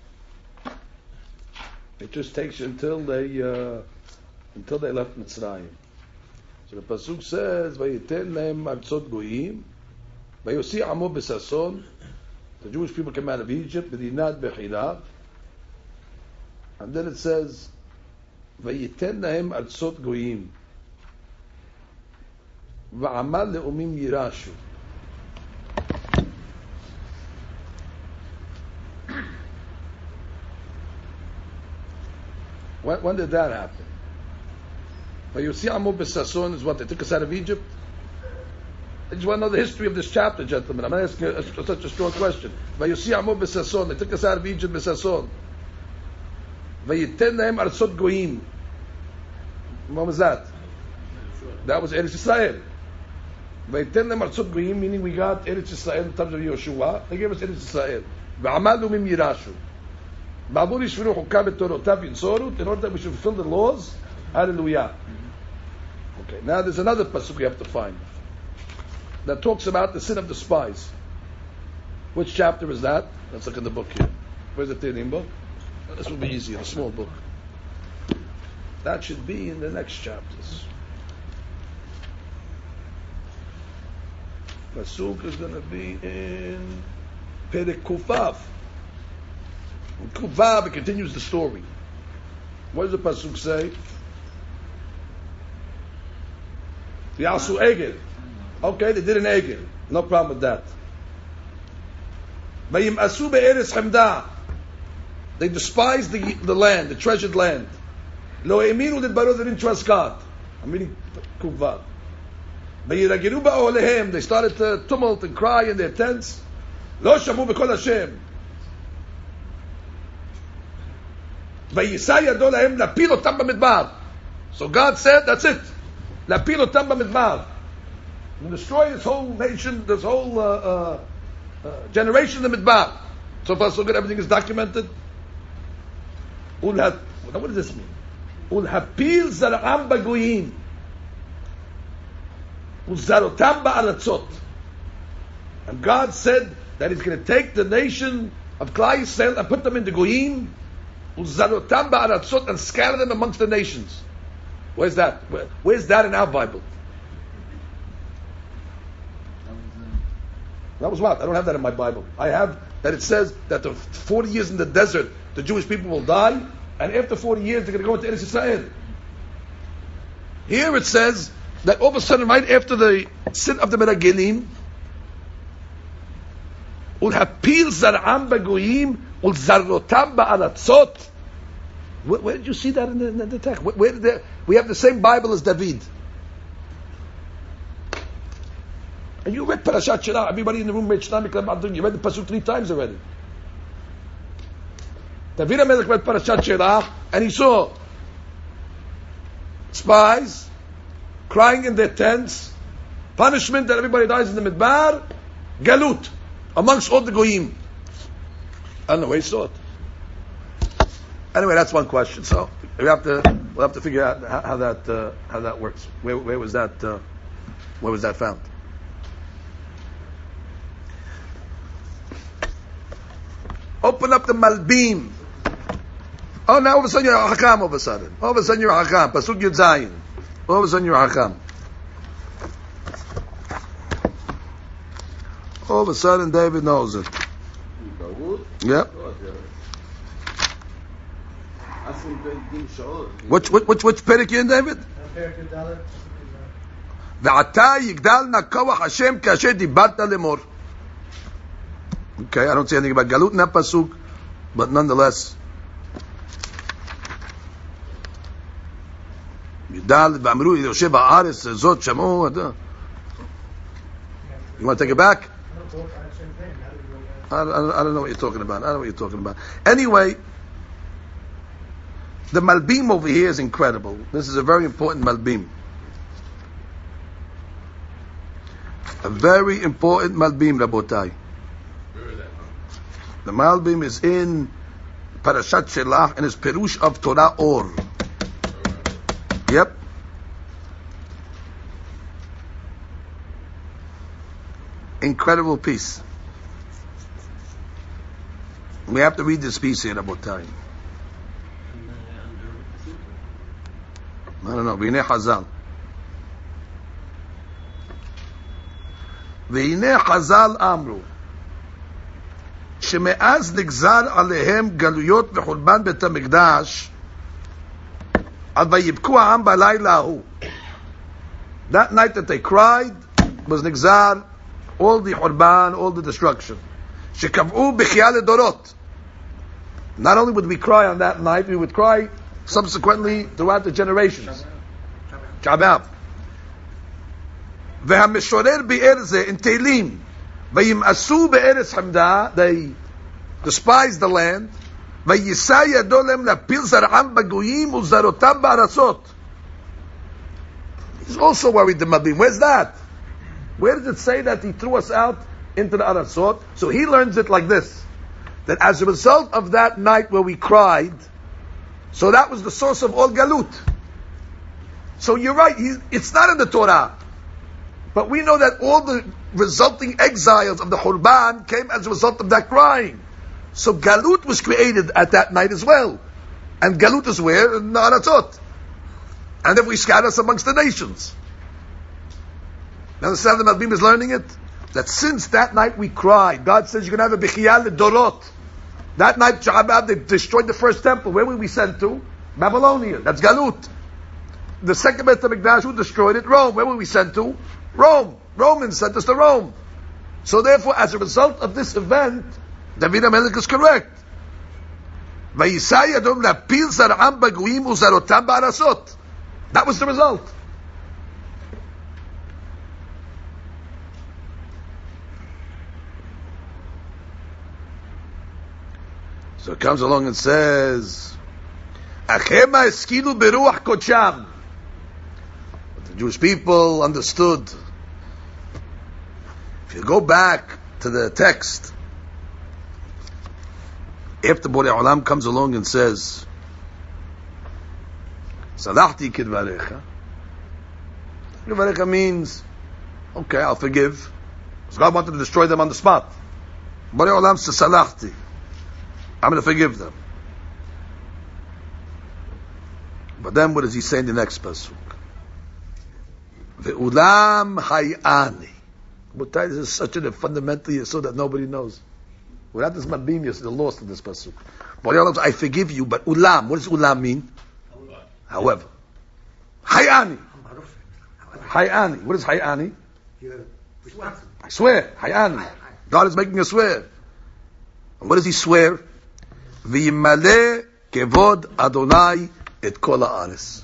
it just takes you until they uh, until they left Mitzrayim. So the pasuk says, "Vayiten lehem artzot goyim, vayosi amo b'sason." The Jewish people came out of Egypt, b'dinat b'chilav, and then it says, "Vayiten lehem artzot goyim, va'amal le'umim yirashu." When, when did that happen? Vayosi amo b'sason is what? They took us out of Egypt? I just want to know the history of this chapter, gentlemen. I'm not asking a, a, such a strong question. Vayosi amo b'sason. They took us out of Egypt b'sason. Vayiten lehem artzot goyim. What was that? That was Eretz Yisrael. Vayiten lehem artzot goyim, meaning we got Eretz Yisrael in terms of Yoshua. They gave us Eretz Yisrael. V'amal le'umim yirashu. Ba'bur yishviru chukav etorotav yinsoru, in order that we should fulfill the laws. Hallelujah. Okay, now there's another pasuk we have to find that talks about the sin of the spies. Which chapter is that? Let's look in the book here. Where's the Tehillim book? This will be easier, a small book. That should be in the next chapters. Pasuk is going to be in Perek Kufav. In Kufav, it continues the story. What does the pasuk say? Yasu Egel. Okay, they did an Egel. No problem with that. Vayim asu be'eretz chemda. They despised the, the land, the treasured land. Lo eminu lidbaro, they didn't trust God. I'm reading Kuvav. Vayiragiru ba'olehem. They started to tumult and cry in their tents. Lo shamu b'kol Hashem. Vayisai yado lahem lapil otam b'midbar. So God said, that's it. Lapil otam b'midbar. And destroy this whole nation, this whole uh, uh, uh, generation in the midbar. So far so good, everything is documented. What does this mean? Ulhapil zara'am b'goyim. Uzarotam ba'aratzot. And God said that He's going to take the nation of Klal Yisrael and put them in the goyim. Uzarotam ba'aratzot, and scatter them amongst the nations. Where's that? Where, where's that in our Bible? That was what? I don't have that in my Bible. I have that it says that the forty years in the desert, the Jewish people will die, and after forty years they're going to go into Eretz Yisrael. Here it says that all of a sudden, right after the sin of the Meragelim, Ulhapil zar'am b'goyim ulzarotam ba'aratzot. Where, where did you see that in the, in the text? Where, where did they, we have the same Bible as David. And you read Parashat Shirah. Everybody in the room read Shirah. You read the pasuk three times already. David HaMelech read Parashat Shirah, and he saw spies crying in their tents, punishment that everybody dies in the Midbar, Galut, amongst all the Goyim. I don't know where he saw it. Anyway, that's one question. So we have to we'll have to figure out how, how that uh, how that works. Where, where was that? Uh, where was that found? Open up the Malbim. Oh, now all of a sudden you're a Hakam. All of a sudden, all of a sudden you're a Hakam. Pasuk Yud Zayin. All of a sudden you're a Hakam. All of a sudden David knows it. Yep. Which which which which perik you in, David? Ve'ata yigdal na kawach Hashem kasher dibarta lemor. Okay, I don't see anything about Galut in that pasuk, but nonetheless, Yidal v'amru Yoshe ba'aretz zot shamu. You want to take it back? I, I, I don't know what you're talking about. I don't know what you're talking about. Anyway, the Malbim over here is incredible. This is a very important Malbim. A very important Malbim, Rabotai. The Malbim is in Parashat Shelach and is Perush of Torah Or. Yep. Incredible piece. We have to read this piece here about time. I don't know. V'hinei Chazal. V'hinei Chazal Amru. שמאז נגזר עליהם גלויות וחורבן בית המקדש, אז ויבכו העם בלילה ההוא. That night that they cried was נגזר all the חורבן, all the destruction. שקבעו בכייה לדורות. Not only would we cry on that night, we would cry subsequently throughout the generations. Shabbat. והמשורר באר זה, in Tehillim, וימאסו בארץ חמדה, they despised the land, ויישא ידו להם להפיל זרעם בגויים וזרותם בארצות. He's also worried the Malbim. Where's that? Where does it say that he threw us out into the Aratzot? So he learns it like this, that as a result of that night where we cried, so that was the source of all Galut. So you're right, he, it's not in the Torah. But we know that all the resulting exiles of the Hurban came as a result of that crying. So Galut was created at that night as well. And Galut is where? In the Aratzot. And then we scatter us amongst the nations. Now understand the Malbim is learning it? That since that night we cried, God says you're going to have a Bechiyah Dorot. That night, Shahabab, they destroyed the first temple. Where were we sent to? Babylonia. That's Galut. The second Beit HaMikdash, who destroyed it? Rome. Where were we sent to? Rome. Romans sent us to Rome. So therefore, as a result of this event, David HaMelech is correct. That was the result. So it comes along and says, Achema eskilu beruach kodsham. The Jewish people understood. If you go back to the text, after Borei Olam comes along and says, Salahti kidvarecha. Kidvarecha means, okay, I'll forgive. Because God wanted to destroy them on the spot. Borei Olam says, Salahti. I'm going to forgive them. But then what does he say in the next pasuk? Ve'ulam hayani. But this is such a fundamental yesod that nobody knows. Without this mabim, you're still lost in this pasuk. But I forgive you, but ulam, what does ulam mean? However. Hayani. Hayani. What is hayani? I swear. Hayani. God is making a swear. And what does he swear? V'yimale kevod Adonai et kol haaretz.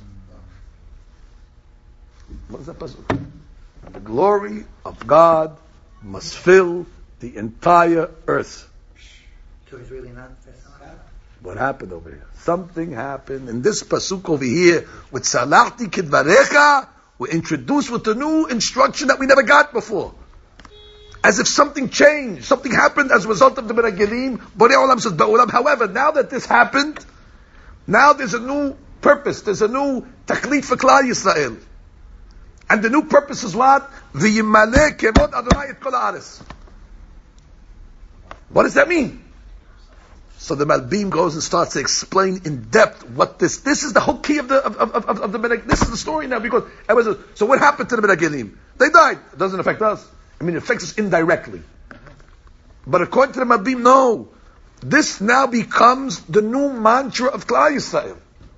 What is that pasuk? The glory of God must fill the entire earth. So it's really not. What happened over here? Something happened. In this pasuk over here, with Salahti kidvarecha, we're introduced with a new instruction that we never got before. As if something changed, something happened as a result of the Meragelim. Borei Olam says, Ba'olam. However, now that this happened, now there's a new purpose, there's a new taklit for Klal Yisrael. And the new purpose is what? V'yimale kevod Adonai et kol haaretz. What does that mean? So the Malbim goes and starts to explain in depth what this, this is the whole key of the, of, of, of, of the Merag, this is the story now, because, it was a, so what happened to the Meragelim? They died. It doesn't affect us. I mean, it affects us indirectly. But according to the Malbim, no. This now becomes the new mantra of Klal Yisrael.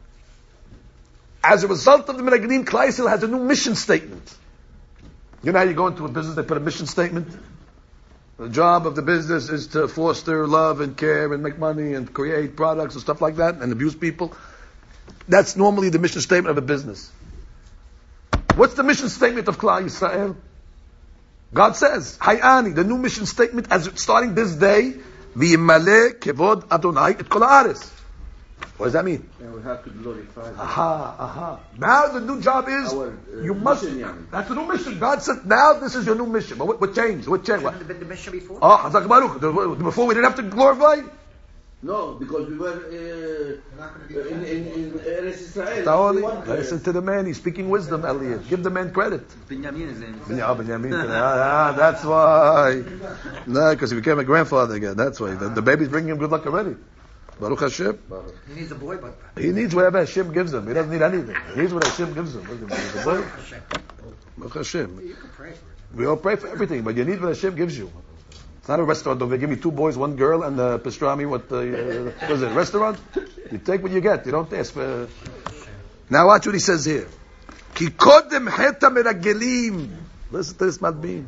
As a result of the Meragelim, Klal Yisrael has a new mission statement. You know how you go into a business, they put a mission statement? The job of the business is to foster love and care and make money and create products and stuff like that and abuse people. That's normally the mission statement of a business. What's the mission statement of Klal Yisrael? God says, Hayani, the new mission statement as starting this day, V'yimale kevod Adonai et kol haaretz. What does that mean? Yeah, we have to glorify. Aha, aha. Now the new job is, Our, uh, you must, mission, yeah. that's the new mission. God said, now this is your new mission. But what, what changed? What changed? What? Shouldn't have been the mission before? Oh, Hazak Baruch. Before we didn't have to glorify? No, because we were uh, in, in, in Eretz Israel. Taoli, We want, uh, listen to the man. He's speaking wisdom, Elliot. Give the man credit. Binyamin is in. Yeah, Benjamin. Ah, ah, that's why. No, because he became a grandfather again. That's why. The, the baby's bringing him good luck already. Baruch Hashem. He needs a boy, but He needs whatever Hashem gives him. He doesn't need anything. He needs what Hashem gives him. Look at him. He's a boy. Baruch Hashem. you can pray for it. We all pray for everything, but you need what Hashem gives you. It's not a restaurant. Don't they give me two boys, one girl, and uh, pastrami? What, uh, what is it? A restaurant? You take what you get. You don't ask for. Now watch what he says here. Ki kodem heta meragelim. Listen to this, Malbim.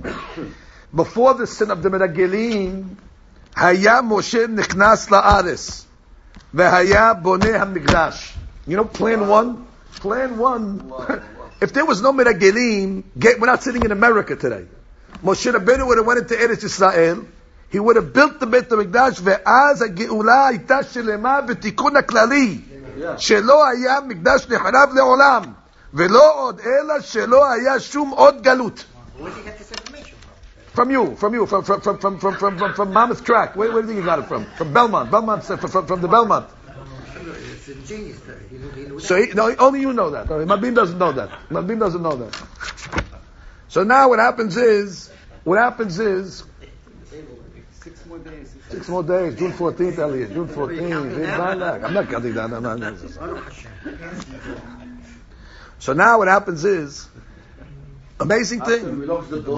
Before the sin of the meragelim, haya Moshe nichnas la'aretz, vehaya boneh hamikdash. You know, plan one. Plan one. If there was no meragelim, we're not sitting in America today. Moshe Rabbeinu would have went into Eretz Yisrael. He would have built the Beit HaMikdash, ve'az ha'geula hayta shelema v'tikun ha'klali, shelo haya mikdash necharav le'olam, ve'lo od ela shelo haya shum od galut. Where did you get this information from? From you, from you, from from from from from from, from, from Monmouth Track. Where, where do you think you got it from? From Belmont, Belmont, from from, from the Belmont. It's a genius. He knew, he knew So he, no, only you know that. Malbim doesn't know that. Malbim doesn't know that. So now what happens is, what happens is, Six more days. six more days, June fourteenth, Elliot, June fourteenth. I'm not counting that. I'm not. Baruch Hashem. So now what happens is, amazing After thing. we lock the door.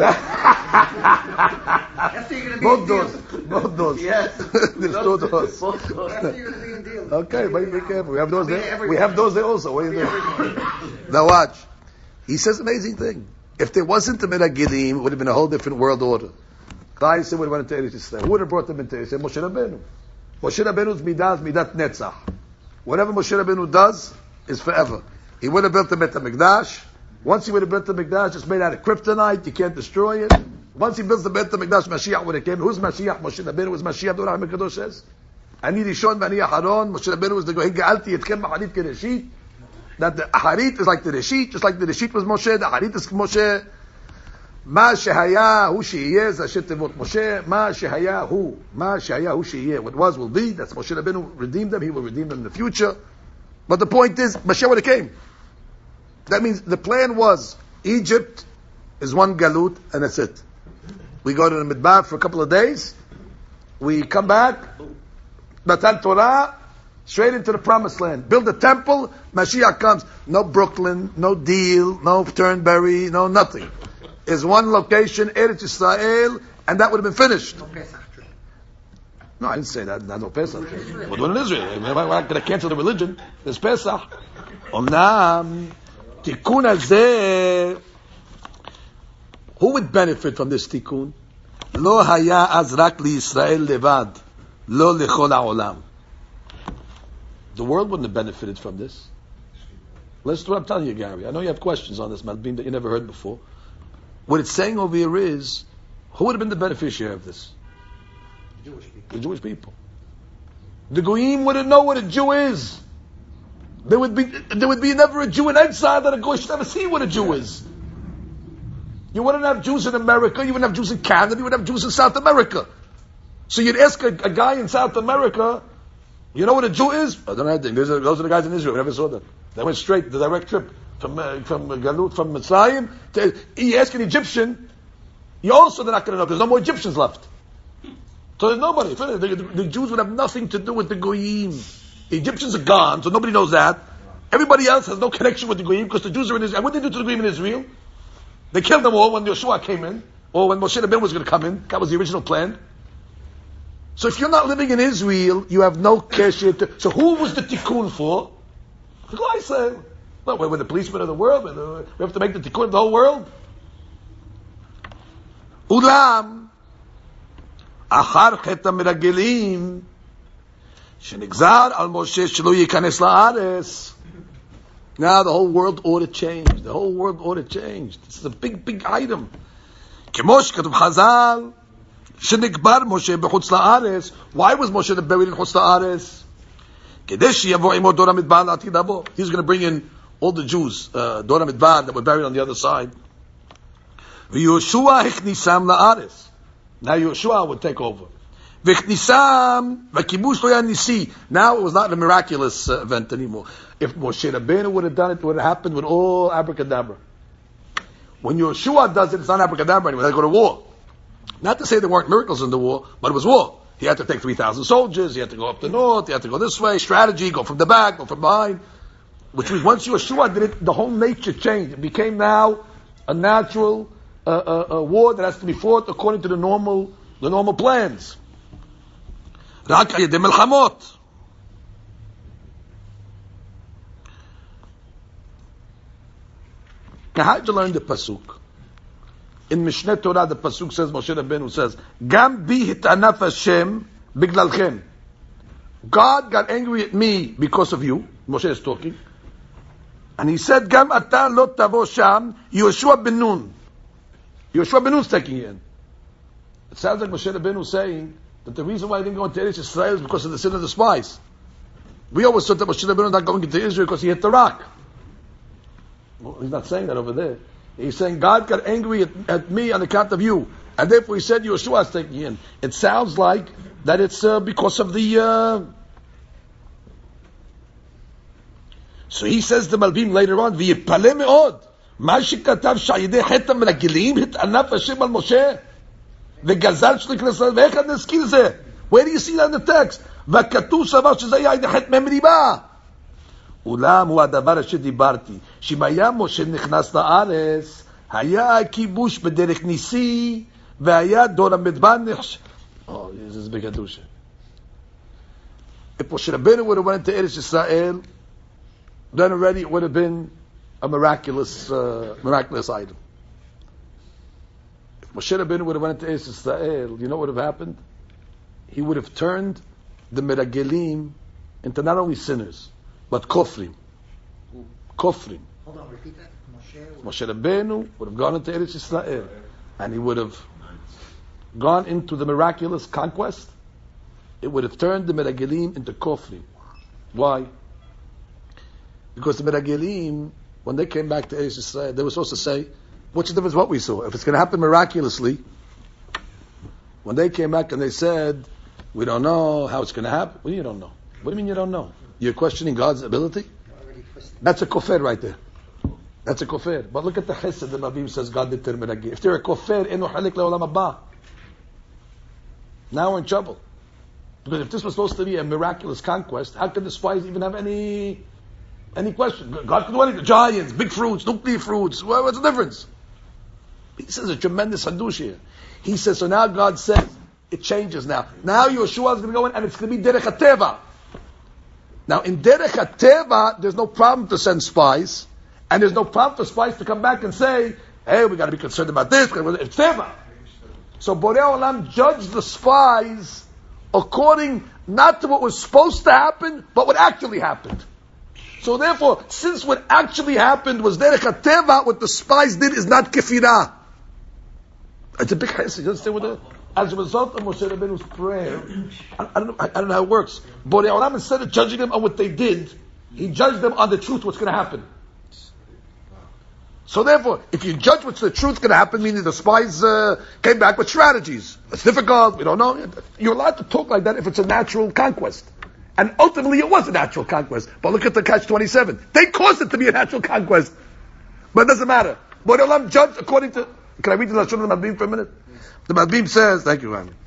After you're going to be Both in doors, deal. both doors. Yes. There's two doors. Both doors. After you're going to be in deal. Okay, but be careful. We have those Be there. every We have morning. those there also. What do you Be think? every morning. Now watch. He says amazing thing. If there wasn't the Meragelim, it would have been a whole different world order. Klal Yisrael would have went into Eretz Yisrael. Who would have brought them into Eretz Yisrael? Moshe Rabbeinu. Moshe Rabbeinu's midah is midat netzach. Whatever Moshe Rabbeinu does is forever. He would have built the Beit HaMikdash. Once he would have built the Mikdash, it's made out of kryptonite. You can't destroy it. Once he builds the Beit HaMikdash, Mashiach would have came. Who's Mashiach? Moshe Rabbeinu was Mashiach. The Ruach HaKodesh says. Ani Rishon V'ani Aharon. Moshe Rabbeinu was the Gohen Ga'alti Yetchem B'Harit Kereshit. That the Aharit is like the Reshit, just like the Reshit was Moshe, the Aharit is Moshe. Ma Shehaya Hu Sheyeh Zashet Tevot Moshe. Ma Shehaya Hu. Ma Shehaya Hu Sheyeh. What was will be. That's Moshe Rabbeinu redeemed them. He will redeem them in the future. But the point is, Mashiach would have came. That means the plan was Egypt is one galut and that's it. We go to the Midbar for a couple of days. We come back. Matan Torah. Straight into the promised land. Build a temple. Mashiach comes. No Brooklyn. No Deal. No Turnberry. No nothing. Is one location, Eretz Yisrael, and that would have been finished. No Pesach tree. No, I didn't say that. Not no Pesach. We're doing in Israel. We're not going to cancel the religion. There's Pesach. Omnam, Tikkun hazeh. Who would benefit from this Tikkun? Lo haya az rak li Yisrael levad, lo lechol ha'olam. The world wouldn't have benefited from this. Listen to what I'm telling you, Gary. I know you have questions on this, Malbim, that you never heard before. What it's saying over here is, who would have been the beneficiary of this? Jewish people. The Jewish people. The Goyim wouldn't know what a Jew is. There would be there would be never a Jew in exile that a Goy should never see what a Jew is. You wouldn't have Jews in America, you wouldn't have Jews in Canada, you wouldn't have Jews in South America. So you'd ask a, a guy in South America, you know what a Jew is? I don't know anything. Those are, those are the guys in Israel, we never saw them. They went straight, the direct trip. From uh, from Galut, from Mitzrayim, to, you ask an Egyptian, you also they're not going to know. There's no more Egyptians left. So there's nobody. The, the, the Jews would have nothing to do with the Goyim. The Egyptians are gone, so nobody knows that. Everybody else has no connection with the Goyim because the Jews are in Israel. And what did they do to the Goyim in Israel? They killed them all when Yeshua came in, or when Moshe Rabbeinu was going to come in. That was the original plan. So if you're not living in Israel, you have no kesher to. So who was the tikkun for? The Glai said. Well, we're the policemen of the world. We have to make the tikkun of the whole world. Ulam achar chet hameragelim shenigzar al Moshe shelo yikanes la'aretz. Now the whole world order changed. The whole world order changed. This is a big, big item. Kemo shekatuv Chazal shenigbar Moshe bechutz la'aretz. Why was Moshe buried in chutz la'aretz? Kedei sheyavo imo dor hamidbar la'atid habo. He's going to bring in all the Jews, uh, Dor HaMidbar, that were buried on the other side. V'Yoshua hechnisam la'aretz. Now Yoshua would take over. V'chnisam v'kibush lo yanisi. Now it was not a miraculous uh, event anymore. If Moshe Rabbeinu would have done it, it would have happened with all abracadabra. When Yoshua does it, it's not abracadabra anymore. They go to war. Not to say there weren't miracles in the war, but it was war. He had to take three thousand soldiers. He had to go up the north. He had to go this way. Strategy: go from the back, go from behind. Which means once Yeshua did it, the whole nature changed. It became now a natural uh, uh, uh, war that has to be fought according to the normal the normal plans. Rak al yedei melchamot. How did you learn the pasuk? In Mishneh Torah, the pasuk says, Moshe Rabbeinu says, "Gam bi hitanaf Hashem biglalchem." God got angry at me because of you. Moshe is talking. And he said, Gam ata lo tavo sham, Yoshua ben Nun. Yoshua ben Nun is taking in. It sounds like Moshe Rabbeinu saying that the reason why he didn't go into Eretz Yisrael is because of the sin of the spies. We always thought that Moshe Rabbeinu was not going into Israel because he hit the rock. Well, he's not saying that over there. He's saying God got angry at, at me on account of you. And therefore he said Yoshua is taking in. It sounds like that it's uh, because of the... Uh, So he says to Malbim later on, "V'yipaleh me'od, ma shekatav sha'yidei hetam ragilim hit'anaf Hashem al Moshe, v'gazal shlik l'Yisrael v'echad neskir zeh." Where do you see that in the text? "V'katuv savar shezeh ya'yidei het mem riba." Ulam hu hadavar asher dibarti, she'im haya Moshe nichnas la'aretz, haya kibush b'derech nisi, v'haya dor hamidbar nichsh. Oh, this is a big hadusha. If Moshe Rabbeinu would have went to Eretz Yisrael, then already it would have been a miraculous, uh, miraculous item. If Moshe Rabbeinu would have went to Eretz Yisrael, you know what would have happened? He would have turned the Meragelim into not only sinners, but Kofrim. Kofrim. Hold on, repeat that. Moshe. Moshe Rabbeinu would have gone into Eretz Yisrael, and he would have gone into the miraculous conquest, it would have turned the Meragelim into Kofrim. Why? Because the Meragelim, when they came back to Eretz Yisrael, they were supposed to say, what's the difference what we saw? If it's going to happen miraculously, when they came back and they said, we don't know how it's going to happen. What do you don't know? What do you mean you don't know? You're questioning God's ability? That's a kofir right there. That's a kofir. But look at the chesed the Mavim says God did to the Meragelim. If they're a kofir, inu halik le'olam haba. Now we're in trouble. Because if this was supposed to be a miraculous conquest, how could the spies even have any any question? God could do anything. Giants, big fruits, nuclear fruits. What's the difference? He says a tremendous hadush here. He says, so now God says, it changes now. Now Yeshua is going to go in and it's going to be derech hateva. Now in derech hateva, there's no problem to send spies. And there's no problem for spies to come back and say, hey, we got to be concerned about this. It's teva. So Borei Olam judged the spies according not to what was supposed to happen, but what actually happened. So therefore, since what actually happened was derech hateva, what the spies did is not kefirah. It's a big chesed. You understand what the, as a result of Moshe Rabbeinu's prayer, I, I, don't know, I, I don't know how it works. Borei Olam, instead of judging them on what they did, he judged them on the truth, what's going to happen. So therefore, if you judge what's the truth going to happen, meaning the spies uh, came back with strategies. It's difficult, we don't know. You're allowed to talk like that if it's a natural conquest. And ultimately it was a natural conquest. But look at the catch twenty-seven. They caused it to be a natural conquest. But it doesn't matter. But Allah judged according to... Can I read the Lashon of the Mabim for a minute? The Mabim says, thank you, Rami.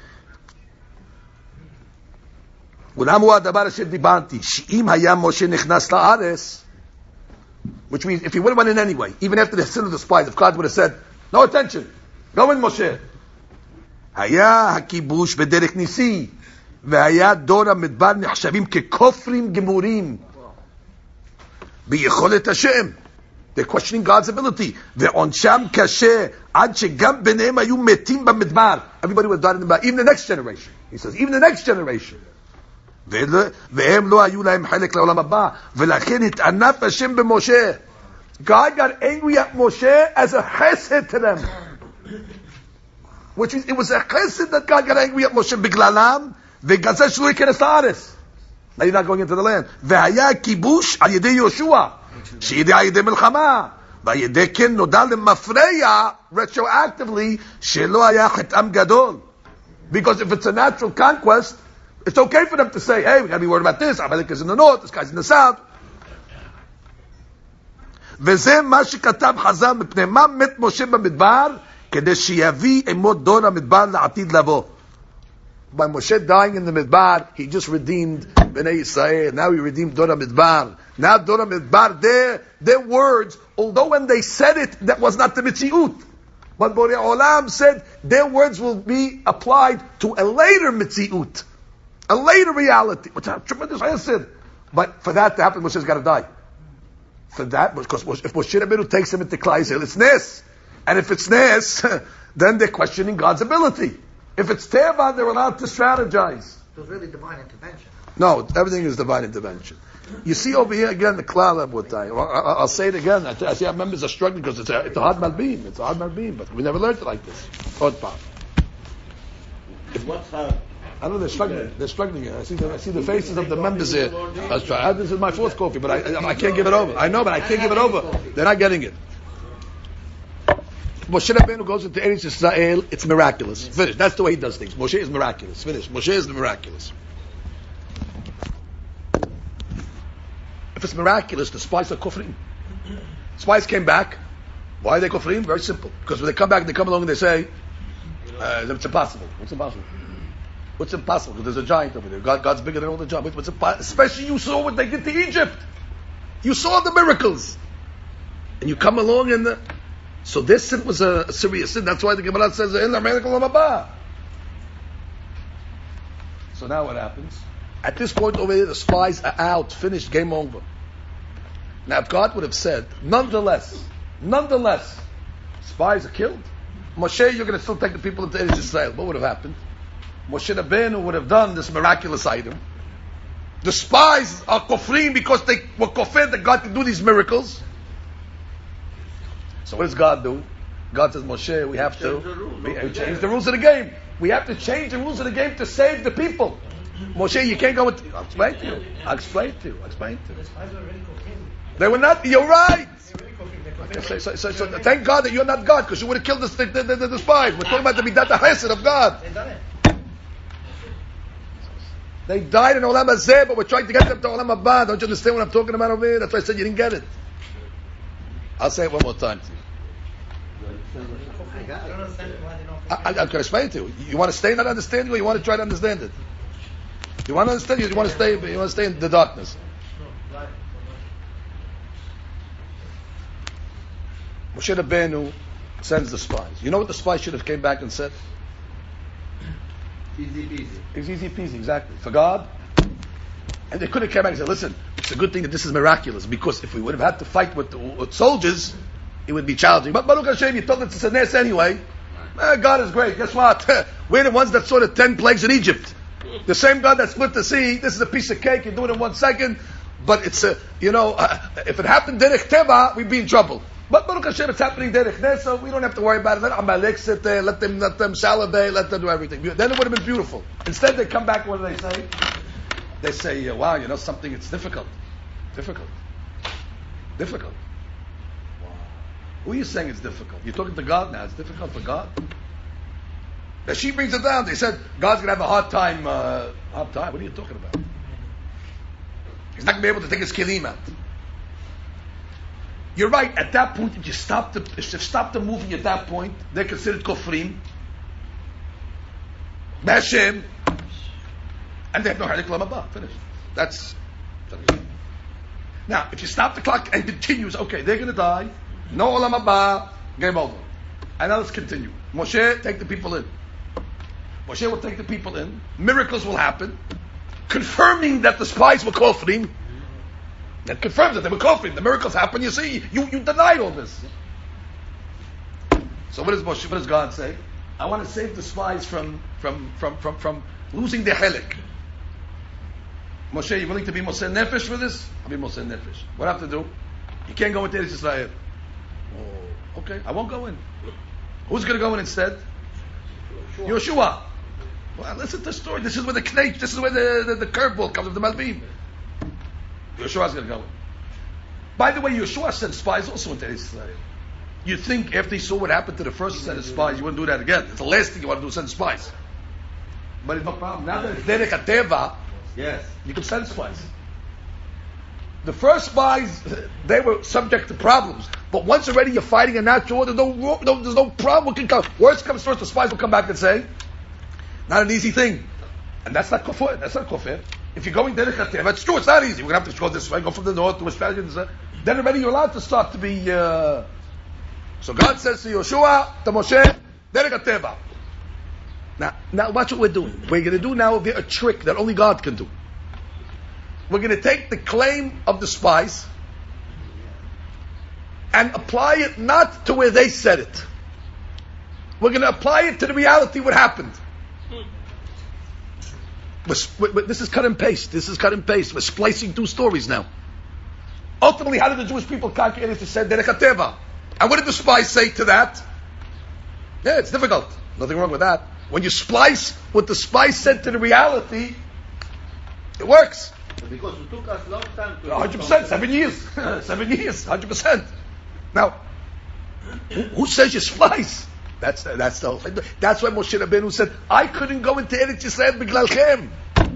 Which means if he would have went in anyway, even after the sin of the spies, if God would have said, no attention, go in Moshe. היה הכיבוש בדרך ניסי, והיה דור המדבר נחשבים ככופרים גמורים, ביכולת השם. They're questioning God's ability. ועונשם קשה, עד שגם ביניהם היו מתים במדבר. Everybody was died in the midbar, even the next generation. He says, even the next generation. והם לא היו להם חלק לעולם הבא, ולכן התענף השם במשה. God got angry at Moshe as a chesed to them. Which is, it was a chesed that God got angry at Moshe בגללם, וגזר שלא ייכנס לארץ. Now you're not going into the land. והיה כיבוש על ידי יהושע, שידע על ידי מלחמה, ועל ידי כן נודע למפרע, retroactively, שלא היה חטאם גדול. Because if it's a natural conquest, it's okay for them to say, hey, we got to be worried about this. Amalek is in the north, this guy's in the south. וזה מה שכתב חז"ל מפני מה מת משה במדבר, כדי שיביא עמו דור המדבר לעתיד לבוא. By Moshe dying in the Midbar, he just redeemed Bnei Yisrael. Now he redeemed Dor HaMidbar. Now Dor HaMidbar, their, their words, although when they said it, that was not the Mitziut. But Borei Olam said, their words will be applied to a later Mitziut. A later reality. Which is a tremendous answer. But for that to happen, Moshe's got to die. For that, because if Moshe Rabbeinu takes him into Klal Yisrael, it's Nes. And if it's Nes, then they're questioning God's ability. If it's Teva, they're allowed to strategize. It was really divine intervention. No, everything is divine intervention. You see over here again the Klal Abutai. I'll, I'll say it again. I, I see our members are struggling because it's a, it's a hard malbim. It's a hard malbim, but we never learned it like this. Odd part. What's hard? I know they're struggling. They're struggling here. I see the, I see the faces of the members here. I was trying, this is my fourth coffee, but I, I, I can't give it over. I know, but I can't give it over. They're not getting it. Moshe Rabbeinu goes into Eretz Yisrael, it's miraculous. Finish. That's the way he does things. Moshe is miraculous. Finish. Moshe is the miraculous. If it's miraculous, the spies are kufrim. Spies came back. Why are they kufrim? Very simple. Because when they come back, they come along and they say, uh, it's impossible. What's impossible? What's impossible? Because there's a giant over there. God, God's bigger than all the giants. What's impossible? Especially you saw what they did to Egypt. You saw the miracles. And you come along and... Uh, So this sin was a, a serious sin. That's why the Gemara says, so now what happens? At this point over here, the spies are out, finished, game over. Now if God would have said, nonetheless, nonetheless, spies are killed. Moshe, you're going to still take the people into Eretz Yisrael. What would have happened? Moshe Rabbeinu would have done this miraculous item. The spies are kofrim because they were kofir that God could do these miracles. So what does God do? God says, Moshe, we have to we change the rules of the game. We have to change the rules of the game to save the people. Moshe, you can't go with... I'll explain to you. I'll explain to you. I'll explain to you. They were not... You're right. So, so, so, so thank God that you're not God, because you would have killed the, the, the, the, the spies. We're talking about the Midat HaChesed of God. They died in Olam Hazeh, but we're trying to get them to Olam Haba. Don't you understand what I'm talking about over here? That's why I said you didn't get it. I'll say it one more time to you. I, I, I can explain it to you. You want to stay not understanding, or you want to try to understand it? You want to understand? You want to stay? You want to stay in the darkness? Moshe Rabbeinu sends the spies. You know what the spies should have came back and said? Easy peasy. It's easy peasy, exactly. For God. And they could have come back and said, listen, it's a good thing that this is miraculous, because if we would have had to fight with, with soldiers, it would be challenging. But Baruch Hashem, you told us it's a ness anyway. Eh, God is great. Guess what? We're the ones that saw the ten plagues in Egypt. The same God that split the sea. This is a piece of cake. You do it in one second. But it's a, you know, uh, if it happened derech teva, we'd be in trouble. But Baruch Hashem, it's happening derech ness, so we don't have to worry about it. Let Amalek sit there, let them, let them salivate, let them do everything. Then it would have been beautiful. Instead, they come back. What do they say? They say, uh, "Wow, you know something? It's difficult, difficult, difficult." Wow. Who are you saying it's difficult? You're talking to God now. It's difficult for God. The she brings it down. They said God's going to have a hard time. Uh, hard time. What are you talking about? He's not going to be able to take his kilim out. You're right. At that point, if you stop the if you stop the moving at that point, they're considered kofrim, Bashem, and they have no Halik Olam Haba. Finished. That's now. If you stop the clock and continues, okay, they're going to die. No Olam Haba. Game over. And now let's continue. Moshe, take the people in. Moshe will take the people in. Miracles will happen, confirming that the spies were kofrim. That confirms that they were kofrim. The miracles happen. You see, you, you denied all this. So what does Moshe, what does God say? I want to save the spies from from from from, from losing their helik. Moshe, you willing to be Moshe Nefesh for this? I'll be Moshe Nefesh. What do I have to do? You can't go into Eretz Yisrael. Oh, okay, I won't go in. Who's going to go in instead? Yoshua. Well, listen to the story. This is where the knate, this is where the, the, the curveball comes of the Malbim. Yeshua's going to go in. By the way, Yeshua sent spies also into Israel. You think after he saw what happened to the first set of spies, you wouldn't do that again. It's the last thing you want to do is send spies. But it's no problem. Now that it's Derech HaTeva, yes, you can send spies. The first spies, they were subject to problems. But once already you're fighting a natural order, no, no, there's no problem. What can come? Worst comes first, the spies will come back and say, not an easy thing. And that's not kofir. That's not kofir. If you're going Derech HaTeva, it's true, it's not easy. We're going to have to go this way, go from the north to Australia. Then already you're allowed to start to be... Uh... So God says to Yoshua, to Moshe, Derech HaTeva. Now, now watch what we're doing. We're going to do now a trick that only God can do. We're going to take the claim of the spies and apply it not to where they said it. We're going to apply it to the reality what happened. We're, we're, this is cut and paste. This is cut and paste. We're splicing two stories now. Ultimately, how did the Jewish people conquer Eretz Yisrael? Derech HaTeva. And what did the spies say to that? Yeah, it's difficult. Nothing wrong with that. When you splice what the spies said to the reality, it works. Because it took us a long time to... one hundred percent, seven years. seven years, one hundred percent. Now, who, who says you splice? That's that's the that's why Moshe Rabbeinu said, I couldn't go into Eretz Yisrael b'glalchem.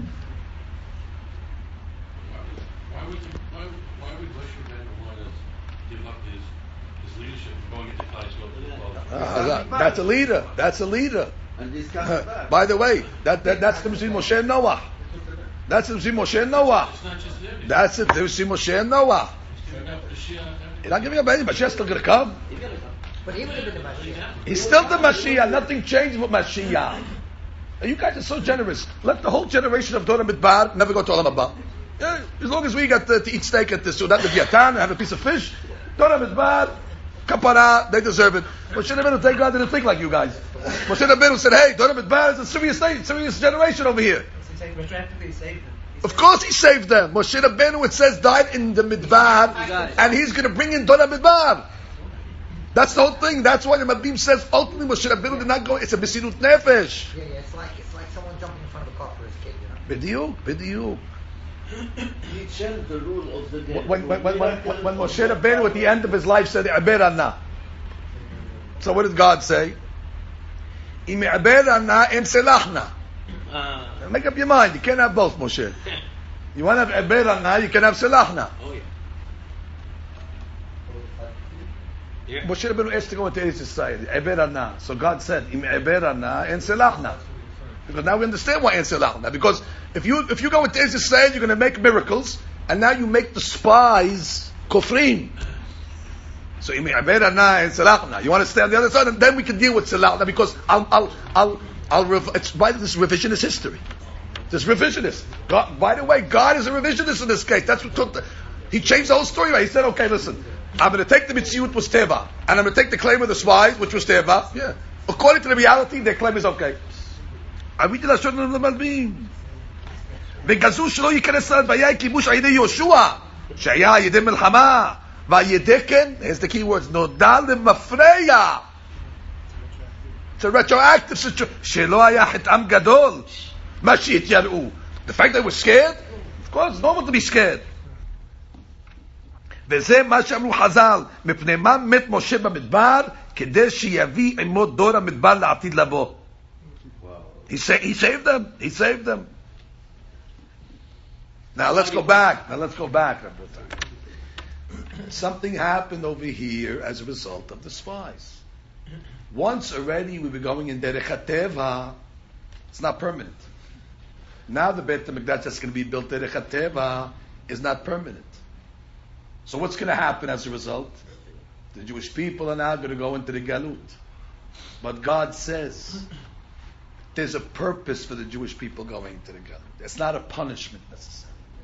Why would you, why, why would Moshe Rabbeinu want to give up his, his leadership going into Klal Yisrael? Uh, that's a leader. That's a leader. And this comes back. By the way, that, that that's the between Moshe and Noah. That's the between Moshe and Noah. It's not just there. That's it. There's Moshe and Noah. He's giving up Mashiach. You're not giving up anything. Mashiach's still going to come. But he would have been the Mashiach. He's still the Mashiach. Nothing changed with Mashiach. And you guys are so generous. Let the whole generation of Dora Midbar never go to Olam Haba. Yeah, as long as we got to, to eat steak at the Sudat Leviathan and have a piece of fish, Dora Midbar, Kapara, they deserve it. Moshe Rabbeinu, thank God, didn't think like you guys. Moshe Rabbeinu said, hey, Dora Midbar is a serious state, serious generation over here. Of course he saved them. Moshe Rabbeinu, it says, died in the Midbar, and he's going to bring in Dora Midbar. That's the whole thing. That's why the Madim says ultimately Moshe Rabbeinu did not go. It's a Mesirut Nefesh. Yeah, yeah, it's like it's like someone jumping in front of a car for his kid, you know. B'diuk, b'diuk. He changed the rule of the game. When, when, when, when, when Moshe Rabbeinu at the end of his life said, "Iber ana." So what did God say? Im iber ana im selachna. Make up your mind. You can't have both, Moshe. You want to have iber ana, you can have selachna. Oh yeah. Yeah. Moshe Rabbeinu asked to go into Eretz Yisrael. Iber ana. So God said, "Im iber ana im selachna." Because now we understand why im selachna. Because if you if you go into Eretz Yisrael, you're going to make miracles, and now you make the spies kofrim. So you want to stay on the other side, and then we can deal with Selachna, because I'll, I'll, I'll, I'll rev- it's by this revisionist history. This revisionist. God, by the way, God is a revisionist in this case. That's what took the, he changed the whole story. Right? He said, okay, listen, I'm going to take the Mitziyut was Teva, and I'm going to take the claim of the spies, which was Teva. Yeah. According to the reality, their claim is okay. אביתי לשון למלבים. וגזו שלא ייכנס על והיה כיבוש על ידי יהושע, שהיה על ידי מלחמה. Vayedeken, here's the key words, nodal mafreya. It's a retroactive situation. Shelo haya hitam gadol. Mashit yaru. The fact that we're scared, of course, it's normal to be scared. וזה מה שאמרו חז"ל, מפני מה מת משה במדבר, כדי שיביא עמו דור המדבר לעתיד לבוא. He, sa- he saved them. He saved them. Now let's go back. Now let's go back. Something happened over here as a result of the spies. Once already we were going in Derech HaTeva, it's not permanent. Now the Beit HaMikdash that's going to be built Derech HaTeva is not permanent. So what's going to happen as a result? The Jewish people are now going to go into the Galut. But God says there's a purpose for the Jewish people going to the Galut. It's not a punishment necessarily.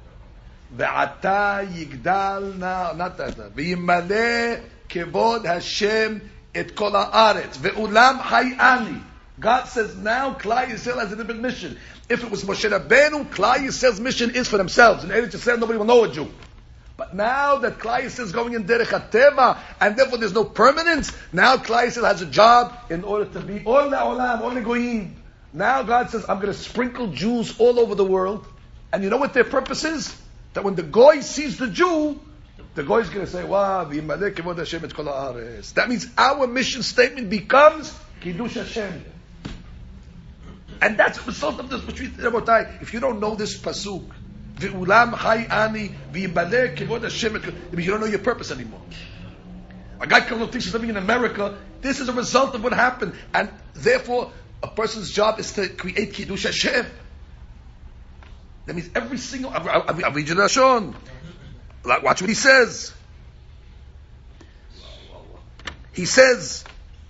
ועתה יגדל נא, not that, וימלא כבוד השם את כל הארץ, ואולם חי אני. God says now Klal Yisrael has a different mission. If it was Moshe Rabbeinu, Klal Yisrael's mission is for themselves. In Eretz Yisrael, nobody will know a Jew. But now that Klal Yisrael is going in Derech HaTeva, and therefore there's no permanence, now Klal Yisrael has a job in order to be all la'olam, all goyim. Now God says, I'm going to sprinkle Jews all over the world, and you know what their purpose is? That when the goy sees the Jew, the goy is going to say, "Wow, v'yimaleh kevod Hashem et kol haaretz." That means our mission statement becomes Kiddush Hashem, and that's the result of this. Which we, if you don't know this pasuk, v'ulam chai ani v'yimaleh kevod Hashem, it means you don't know your purpose anymore. A guy comes and teaches something in America. This is a result of what happened, and therefore a person's job is to create Kiddush Hashem. That means every single, I'll read you the Lashon. Watch what he says. He says,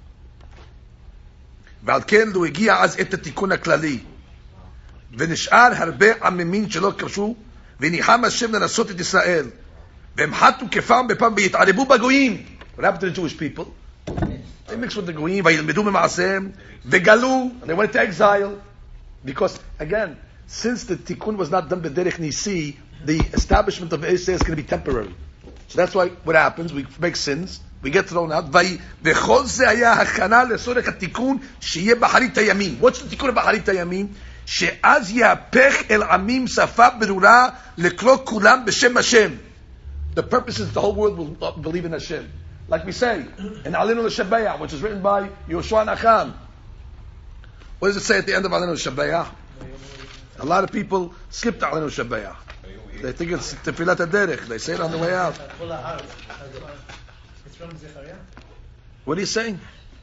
ועל כן לא הגיע אז את התיקון הכללי, ונשאר הרבה עממים שלא כבשו, וניחם השם לנסות את ישראל, והם חטאו כפעם בפעם והתערבו בגויים. What happened to the Jewish people? They mixed with the goyim, וילמדו ממעשיהם, וגלו, and they went to exile, because again, since the tikkun was not done by Derech Nisi, the establishment of Israel is going to be temporary. So that's why what happens, we make sins, we get thrown out. וכל זה היה הכנה לצורך התיקון שיהיה באחרית הימים. What's the tikkun of באחרית הימים? שאז יהפך אל עמים שפה ברורה לקרוא כולם בשם השם. The purpose is the whole world will believe in Hashem. Like we say, in Alinu L'Shabeach, which is written by Yoshua Nachan. What does it say at the end of Alinu L'Shabeach? A lot of people skip to Alinu L'Shabeach. They think it's Tefilat HaDerech. They say it on the way out. What are you saying?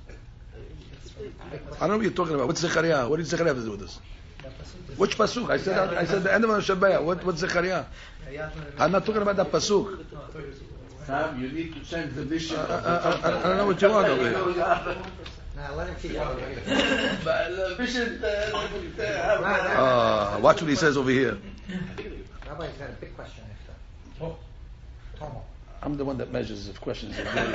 I don't know what you're talking about. What's Zechariah? What does Zechariah have to do with this? Which pasuk? I said I said the end of Shabbat. What what's Zechariah? I'm not talking about that pasuk. Sam, you need to change the vision. I, I, I, I don't know what you want over here. Now let him keep going. Uh, watch what he says over here. Rabbi's got a big question after. Oh. Tomo. I'm the one that measures if questions are good.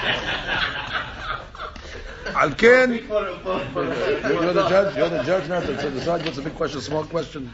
Al Ken, you're the judge. You're the judge now to decide what's a big question, a small question.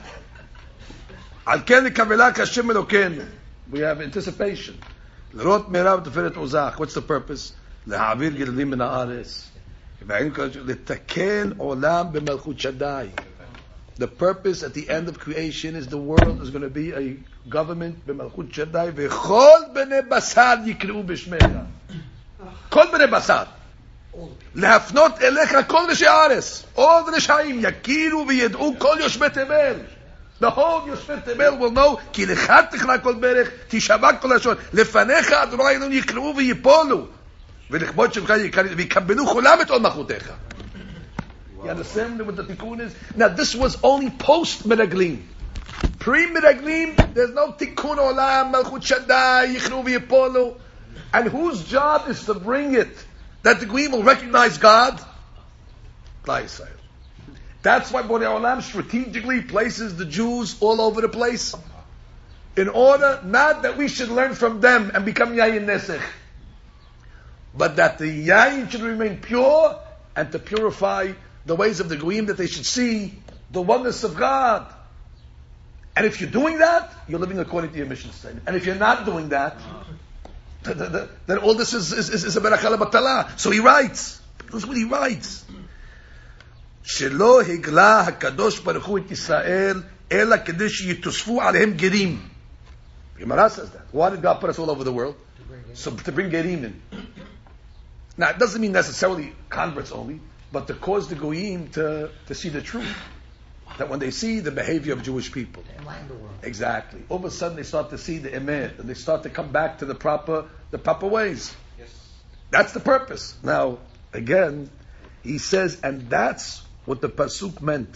Al Ken kavelak Hashem Eloken. We have anticipation. L'rot merav teferet uzach. What's the purpose? להעביר גללים מן הארץ. לתקן עולם במלכות שדי. The purpose at the end of creation is the world is going to be a government במלכות שדי, וכל בני בשר יקראו בשמך. כל בני בשר. להפנות אליך כל ראשי הארץ. all the רשעים יכירו וידעו כל יושבי תבל. The whole יושבי תבל will know, כי לך תכלה כל ברך, תשבע כל לשון. לפניך אדוני אלוהים יקראו ויפולו. ולכבוד שמך ויקבלו כולם את עול מלכותך. You understand what the tikkun is? Now this was only post Meraglim. Pre Meraglim, there's no tikkun olam, malchut shaddai, yichnu v'yipolu. And whose job is to bring it? That the Goyim will recognize God? Klal Yisrael. That's why Borei Olam strategically places the Jews all over the place. In order, not that we should learn from them and become yayin nesech, but that the yayin should remain pure and to purify the ways of the Goyim, that they should see the oneness of God. And if you're doing that, you're living according to your mission statement. And if you're not doing that, then, then, then all this is, is, is, is a berakah batala. So he writes. That's what he writes. Shelo higla hakadosh baruch hu et Yisrael ela kedei sheyitosfu alehem gerim. Gemara says that. Why did God put us all over the world? To so to bring gerim in. Now it doesn't mean necessarily converts only, but to cause the goyim to, to see the truth. That when they see the behavior of Jewish people, exactly, all of a sudden they start to see the emet, and they start to come back to the proper, the proper ways. Yes. That's the purpose. Now, again, he says, and that's what the pasuk meant.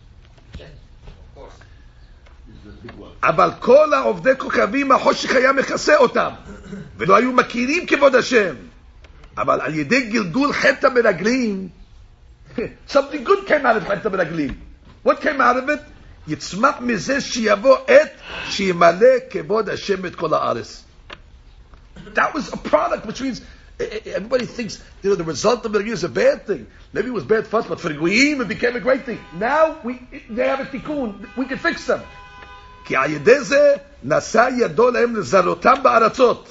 אבל כל העובדי כוכבים החושך היה מכסה אותם ולא היו מכירים כבוד השם, אבל על ידי גלגול חטא המרגלים, something good came out of חטא המרגלים. What came out of it? יצמח מזה שיבוא עת שימלא כבוד השם את כל הארץ. That was a product, which means everybody thinks, you know, the result of it is a bad thing. Maybe it was bad first, but for the Goyim it became a great thing. Now we, they have a tikkun. We can fix them. כי על ידי זה נשא ידו להם לזרותם בארצות.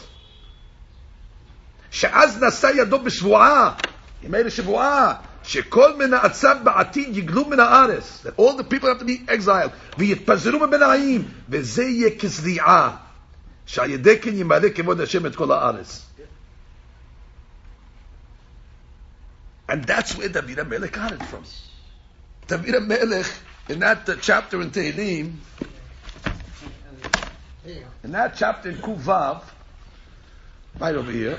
שאז נשא ידו בשבועה. ימי לשבועה. שכל מנעציו בעתיד יגלו מן הארץ. That all the people have to be exiled. ויתפזרו מבין העמים. וזה יהיה כזריעה. שעל ידי כן ימלא כבוד השם את כל הארץ. And that's where David HaMelech got it from. David HaMelech, in that uh, chapter in Tehillim, in that chapter in Kuvav, right over here,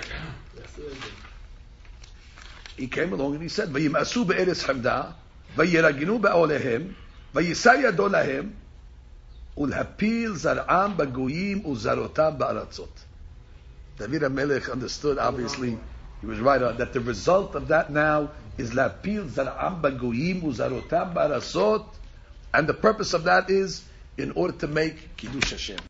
he came along and he said, "Vayim'asu be'eretz Hamda, vayiraginu ba'olehem, vayisa yado lahem, ulhapil zar'am ba'goyim uzarotam ba'aratzot." David HaMelech understood, obviously, he was right on that the result of that now is lapil zar'am ba'goyim uzarotam ba'aratzot, and the purpose of that is in order to make Kiddush Hashem.